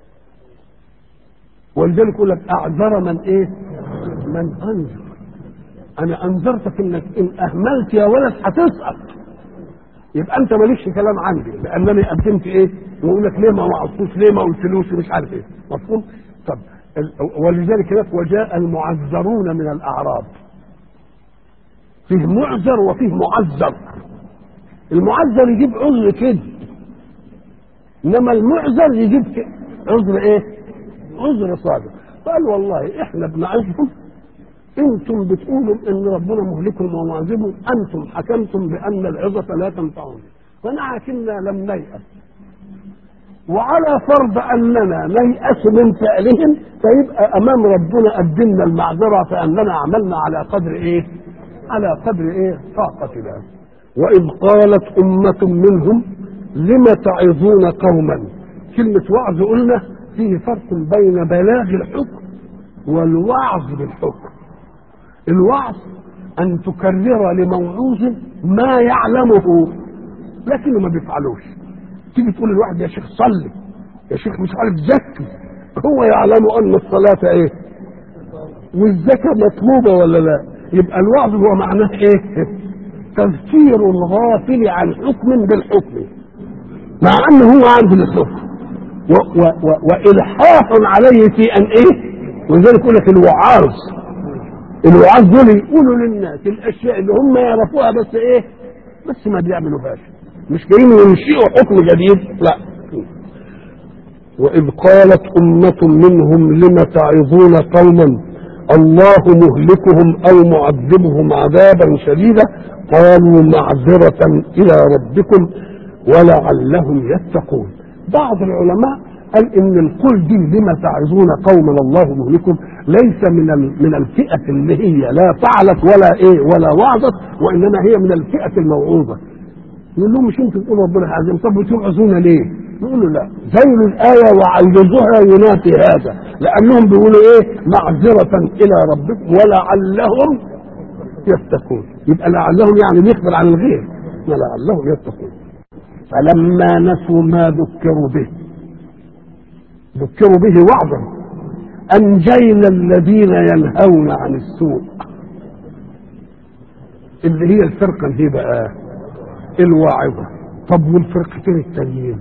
Speaker 1: ولذلك يقول لك اعذر من ايه؟ من انذر. انا انذرتك انك ان اهملت يا ولد هتسقط، يبقى انت مالكش كلام عندي لانني قدمت ايه؟ ويقول لك ليه ما وعظتوش؟ ليه ما قلتلوش؟ مش عارف ايه. مفهوم؟ طب ولذلك هناك وجاء المعذرون من الاعراب. فيه معذر وفيه معذر. المعذر يجيب عذر كده، انما المعذر يجيب عذر ايه؟ عذر صادق. قال والله احنا بنعذهم، انتم بتقولوا ان ربنا مهلكهم ومعذبهم، انتم حكمتم بان العظة لا تنفعهم، ولكننا لم نيأس، وعلى فرض اننا نيأس من فعلهم فيبقى امام ربنا قدمنا المعذرة فاننا عملنا على قدر ايه؟ على قدر ايه؟ طاقتنا. واذ قالت امة منهم لم تعظون قوما. كلمة وعظ قلنا فيه فرق بين بلاغ الحكم والوعظ بالحكم. الوعظ ان تكرر لموعوظ ما يعلمه لكنه ما بيفعلوش. تيجي تقول للواحد يا شيخ صلي، يا شيخ مش عارف زكي، هو يعلم ان الصلاة ايه والزكاة مطلوبة ولا لا. يبقى الوعظ هو معناه ايه؟ تذكير الغافل عن حكم بالحكم مع انه هو عنده الحكم والحاح عليه في ان ايه. ولذلك يقول لك الوعاظ دول يقولوا للناس الاشياء اللي هم يعرفوها بس ايه؟ بس ما بيعملوهاش، مش جايين ينشئوا حكم جديد، لا. واذ قالت امة منهم لم تعظون قوما الله مهلكهم او معذبهم عذابا شديدا قالوا معذرة الى ربكم ولعلهم يتقون. بعض العلماء قال ان القول دي لما تعظون قوما الله مهلكهم ليس من الفئة اللي هي لا فعلت ولا ايه ولا وعظت، وانما هي من الفئة الموعوظة. يقول لهم مش انتوا تقولوا ربنا عظيم، طب بتوعظونا ليه؟ يقول له لا، زينوا الآية وعلجوها ينافي هذا، لأنهم بيقولوا إيه؟ معذرة إلى ربكم ولعلهم يتقون. يبقى لعلهم يعني بيخبر عن الغير، ولعلهم يتقون. فلما نسوا ما ذكروا به وعظا أنجينا الذين ينهون عن السوء، اللي هي الفرقة اللي بقى الواعظة. طب والفرقتين التانيين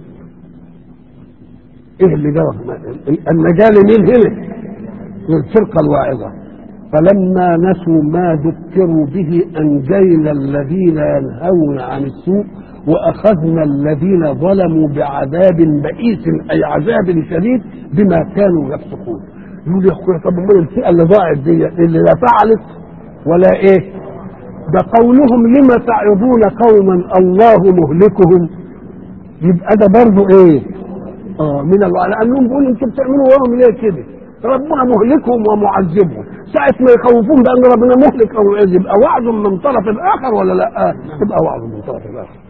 Speaker 1: ايه اللي جرى؟ النجاة لمين هنا؟ للفرقة الواعظة. فلما نسوا ما ذكروا به أنجينا الذين ينهون عن السوء وأخذنا الذين ظلموا بعذاب بئيس، أي عذاب شديد بما كانوا يفسقون. يقول يا أخويا طب من الفئة اللي ضاعت دي اللي لا فعلت ولا إيه؟ ده قولهم لما تعظون قوما الله مهلكهم، يبقى ده برضه إيه؟ من الله، لأنهم بيقولوا أنتوا بتعملوا وراهم ليه كده؟ ربنا مهلكهم ومعذبهم، ساعة ما يخوفون بأن ربنا مهلك أو يعذب، يبقى وعظ من طرف الآخر ولا لا؟ يبقى وعظ من طرف الآخر.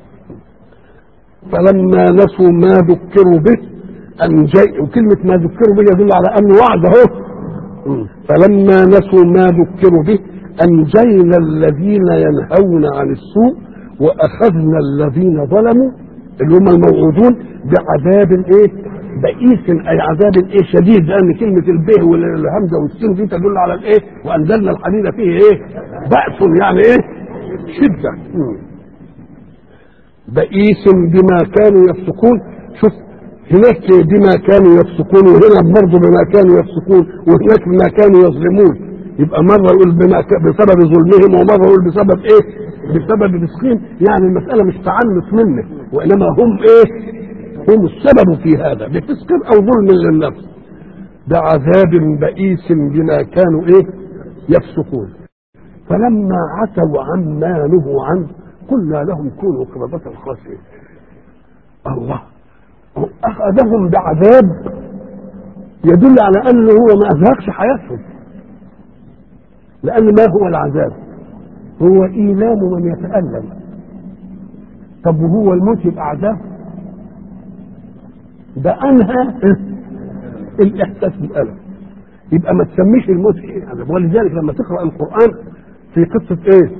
Speaker 1: فلما نسوا ما ذكروا به وكلمة ما ذكروا به يدل على أنه وعد أهو. فلما نسوا ما ذكروا به أنجينا الذين ينهون عن السوء وأخذنا الذين ظلموا اللي هم الموعودون بعذاب إيه؟ بئيس، أي عذاب إيه؟ شديد، لأن كلمة البه والهمزة والسين دي تدل على الإيه؟ وأنزلنا الحديد فيه إيه؟ بأس، يعني إيه؟ شدة. بئيس بما كانوا يفسقون. شوف هناك بما كانوا يفسقون، وهنا برضه بما كانوا يفسقون، وهناك بما كانوا يظلمون. يبقى مرة يقول بسبب ظلمهم، ومرة يقول بسبب ايه؟ بسبب فسقهم. يعني المسألة مش تعنت منه، وإنما هم ايه؟ هم السبب في هذا بفسق أو ظلم للنفس. بعذاب بئيس بما كانوا ايه؟ يفسقون. فلما عتوا عما نهوا عنه قلنا لهم كونوا قردة خاسئين. الله أخذهم بعذاب يدل على أنه هو ما أزهقش حياتهم، لأن ما هو العذاب؟ هو إيلام من يتألم. طب وهو الموت يبقى عذاب؟ ده أنهى الإحساس بالألم، يبقى ما تسميش الموت إيه عذاب. ولذلك لما تقرأ القرآن في قصة إيه؟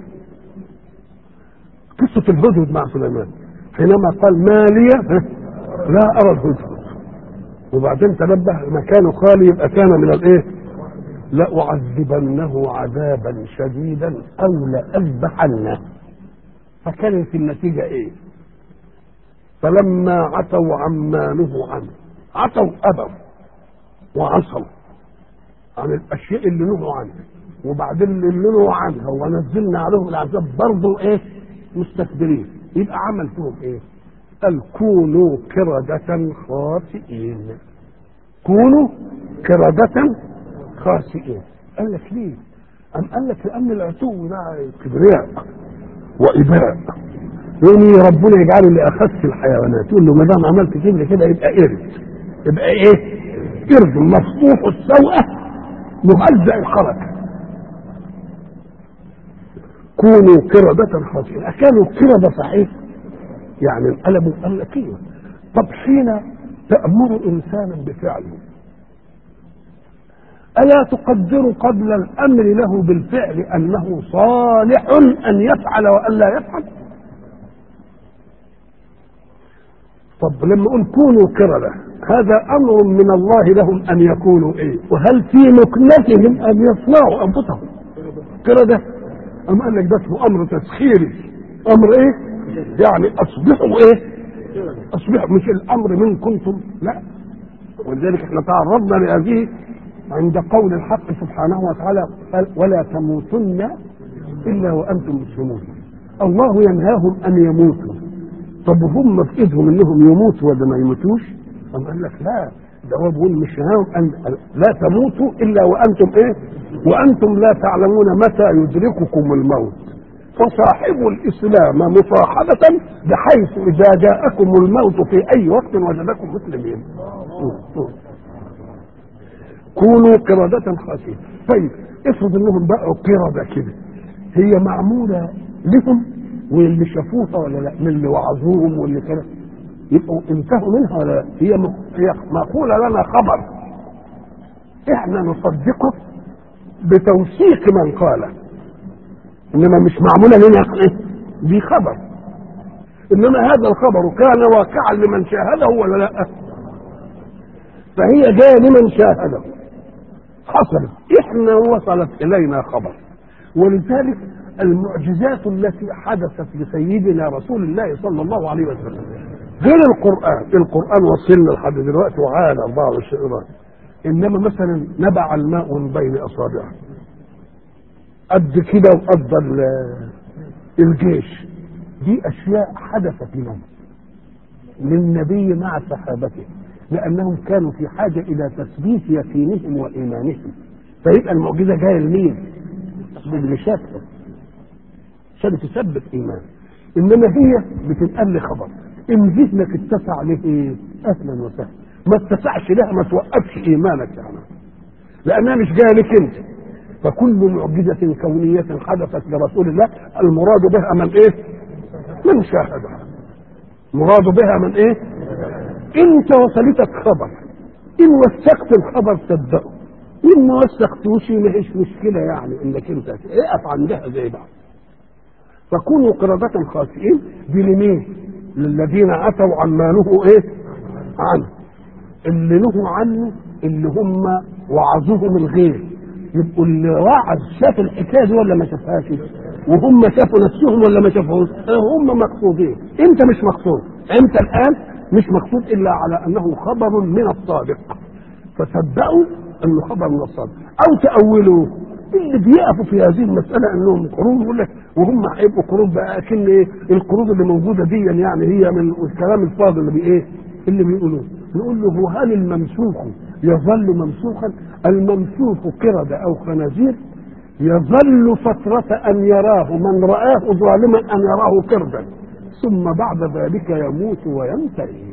Speaker 1: قصة الهدهد مع سليمان، حينما قال ما لي لا أرى الهدهد، وبعدين تنبه مكانه خالي، يبقى كان من الإيه؟ لأعذبنه عذابا شديدا أو لأذبحنه. فكانت النتيجة إيه؟ فلما عتوا عما نهوا عنه، عتوا أبوا وعصوا عن الأشياء اللي نهوا عنها، وبعدين اللي نهوا عنها ونزلنا عليهم العذاب برضه إيه؟ مستكبرين. يبقى عمل فيهم إيه؟ قال كونوا قردة خاسئين. كونوا قردة خاسئين. قال لك ليه؟ قال لك لأن العتو ده كبرياء وإباء، يعني ربنا يجعله لأخس الحيوانات، يقول له ما دام عملت كده يبقى قرد، يبقى إيه؟ قرد مفتوح السوءة مهزأ الحركة. كونوا قردة خاسئين. أكانوا قردة صحيح؟ يعني انقلبوا. قال لك ايه؟ طب حين تأمر إنسانا بفعله ألا تقدر قبل الأمر له بالفعل أنه صالح أن يفعل وأن لا يفعل؟ طب لما نقول كونوا قردة، هذا أمر من الله لهم أن يكونوا إيه؟ وهل في مكنتهم أن يصنعوا أنفسهم قردة؟ أم قال لك ده اسمه أمر تسخيري، أمر إيه؟ يعني أصبحوا إيه؟ أصبحوا، مش الأمر من كنتم، لا. ولذلك احنا تعرضنا لهذه عند قول الحق سبحانه وتعالى قال ولا تموتن إلا وأنتم مسلمون. الله ينهاهم أن يموتوا، طب هم في إيدهم إنهم يموتوا ولا ما يموتوش؟ أم قال لك لا، ده هو بيقول مش نهاهم أن لا تموتوا إلا وأنتم إيه؟ وأنتم لا تعلمون متى يدرككم الموت. فصاحبوا الإسلام مصاحبة بحيث إذا جاءكم الموت في أي وقت وجدكم مسلمين. كونوا قردة خاسئين. طيب افرض انهم بقوا قردة كده، هي معمولة لهم واللي شافوها ولا لا، من اللي وعظوهم واللي كده، يبقوا انتهوا منها ولا لا؟ هي مقولة لنا خبر، احنا نصدقه بتوثيق من قاله، انما مش معمولة لنا دي خبر. انما هذا الخبر كان واقعا لمن شاهده ولا لا؟ فهي جايه لمن شاهده، حصلت، احنا وصلت الينا خبر. ولذلك المعجزات التي حدثت لسيدنا رسول الله صلى الله عليه وسلم غير القرآن وصلنا لحد دلوقتي وعانى بعض الشعراء، انما مثلا نبع الماء من بين اصابعه قد كده وقد الجيش، دي اشياء حدثت لهم للنبي مع صحابته، لانهم كانوا في حاجه الى تثبيت يقينهم وايمانهم. فيبقى المعجزه جايه لمين؟ اللي شافهم عشان تثبت ايمان. انما هي بتنقل لي خبر، ان ذهنك اتسع له اهلا وسهلا، ما اتسعش لها ما توقفش ايمانك يعني، لانها مش جايه لك انت. فكل معجزه كونيه حدثت لرسول الله المراد بها من من شاهدها، مراد بها من انت وصلتك خبر، ان وثقت الخبر صدقه، وان ما وثقتوش مفيش مشكله، يعني انك انت اقف عندها زي بعض. فكونوا قردة خاسئين دي لمين؟ للذين عتوا عما نهوا عنه. اللي نهوا عنه اللي هم وعظوهم الغير، يبقوا اللي وعظ شاف الحكايه دي ولا ما شافهاش؟ وهم شافوا نفسهم ولا ما شافوش؟ هم مقصودين، انت مش مقصود، انت الان مش مقصود الا على انه خبر من الصادق، فصدقوا انه خبر من الصادق، او تاولوا. اللي بيقفوا في هذه المساله انهم قرون، يقول لك وهم هيبقوا قرون بقى، اكن القرون اللي موجوده دي يعني هي من الكلام الفاضل اللي اللي بيقولوه. نقول له هل الممسوخ يظل ممسوخا؟ الممسوخ قردة او خنازير يظل فترة ان يراه من رآه ظالما ان يراه قردا، ثم بعد ذلك يموت وينتهي.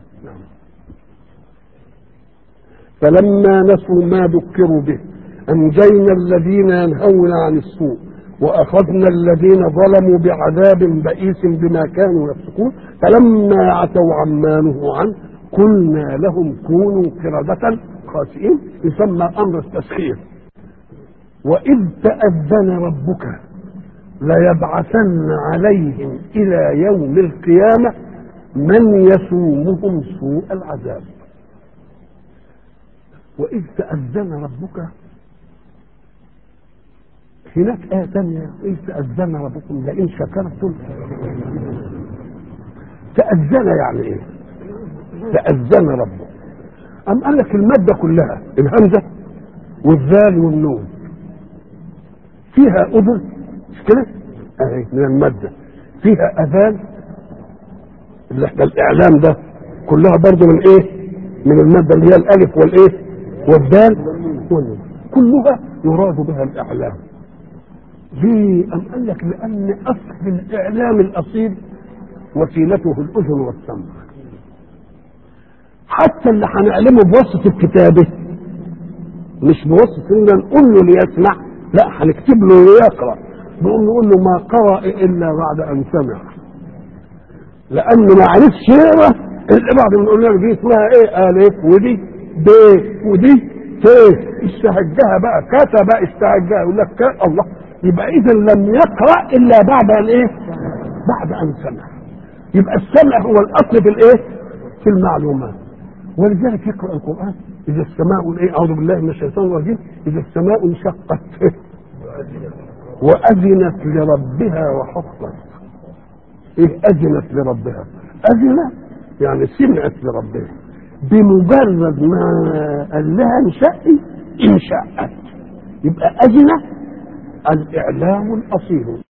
Speaker 1: فلما نسوا ما ذكروا به أنجينا الذين ينهون عن السوء وأخذنا الذين ظلموا بعذاب بئيس بما كانوا يفسقون. فلما عتوا عما نهوا عنه قلنا لهم كونوا قردة خاسئين، يسمى أمر التسخير. وإذ تأذن ربك ليبعثن عليهم إلى يوم القيامة من يسومهم سوء العذاب. وإذ تأذن ربك، هناك آية ثانية إذ تأذن ربكم لئن شكرتم. تأذن يعني إيه؟ تأذن ربك، أم قال لك المادة كلها الهمزة والذال والنون فيها أذن، مش كده؟ أهي من المادة فيها أذان، الإعلام ده كلها برضه من من المادة اللي هي الألف والدال والنون، كلها يراد بها الإعلام. ليه؟ أم قال لك لأن أصل الإعلام الأصيل وسيلته الأذن والسمع. حتى اللي هنعلمه بواسطة الكتابة مش بواسطة إننا نقول له ليسمع، لا هنكتب له ليقرأ، نقول له ما قرأ إلا بعد أن سمع، لأنه ما عرفش يقرأ. بعض بنقول له دي اسمها ألف ودي ب ودي ت، استهجها بقى كتب استهجها، يقول لك الله، يبقى إذا لم يقرأ إلا بعد أن بعد أن سمع. يبقى السمع هو الأصل في في المعلومات. ولذلك يقرأ القرآن إذا السماء أعوذ بالله من الشيطان الرجيم، إذا السماء انشقت وأذنت لربها وحقت. أذنت لربها؟ أذن يعني سمعت لربها، بمجرد ما قال لها انشأي انشأت. يبقى أذن الإعلام الأصيل.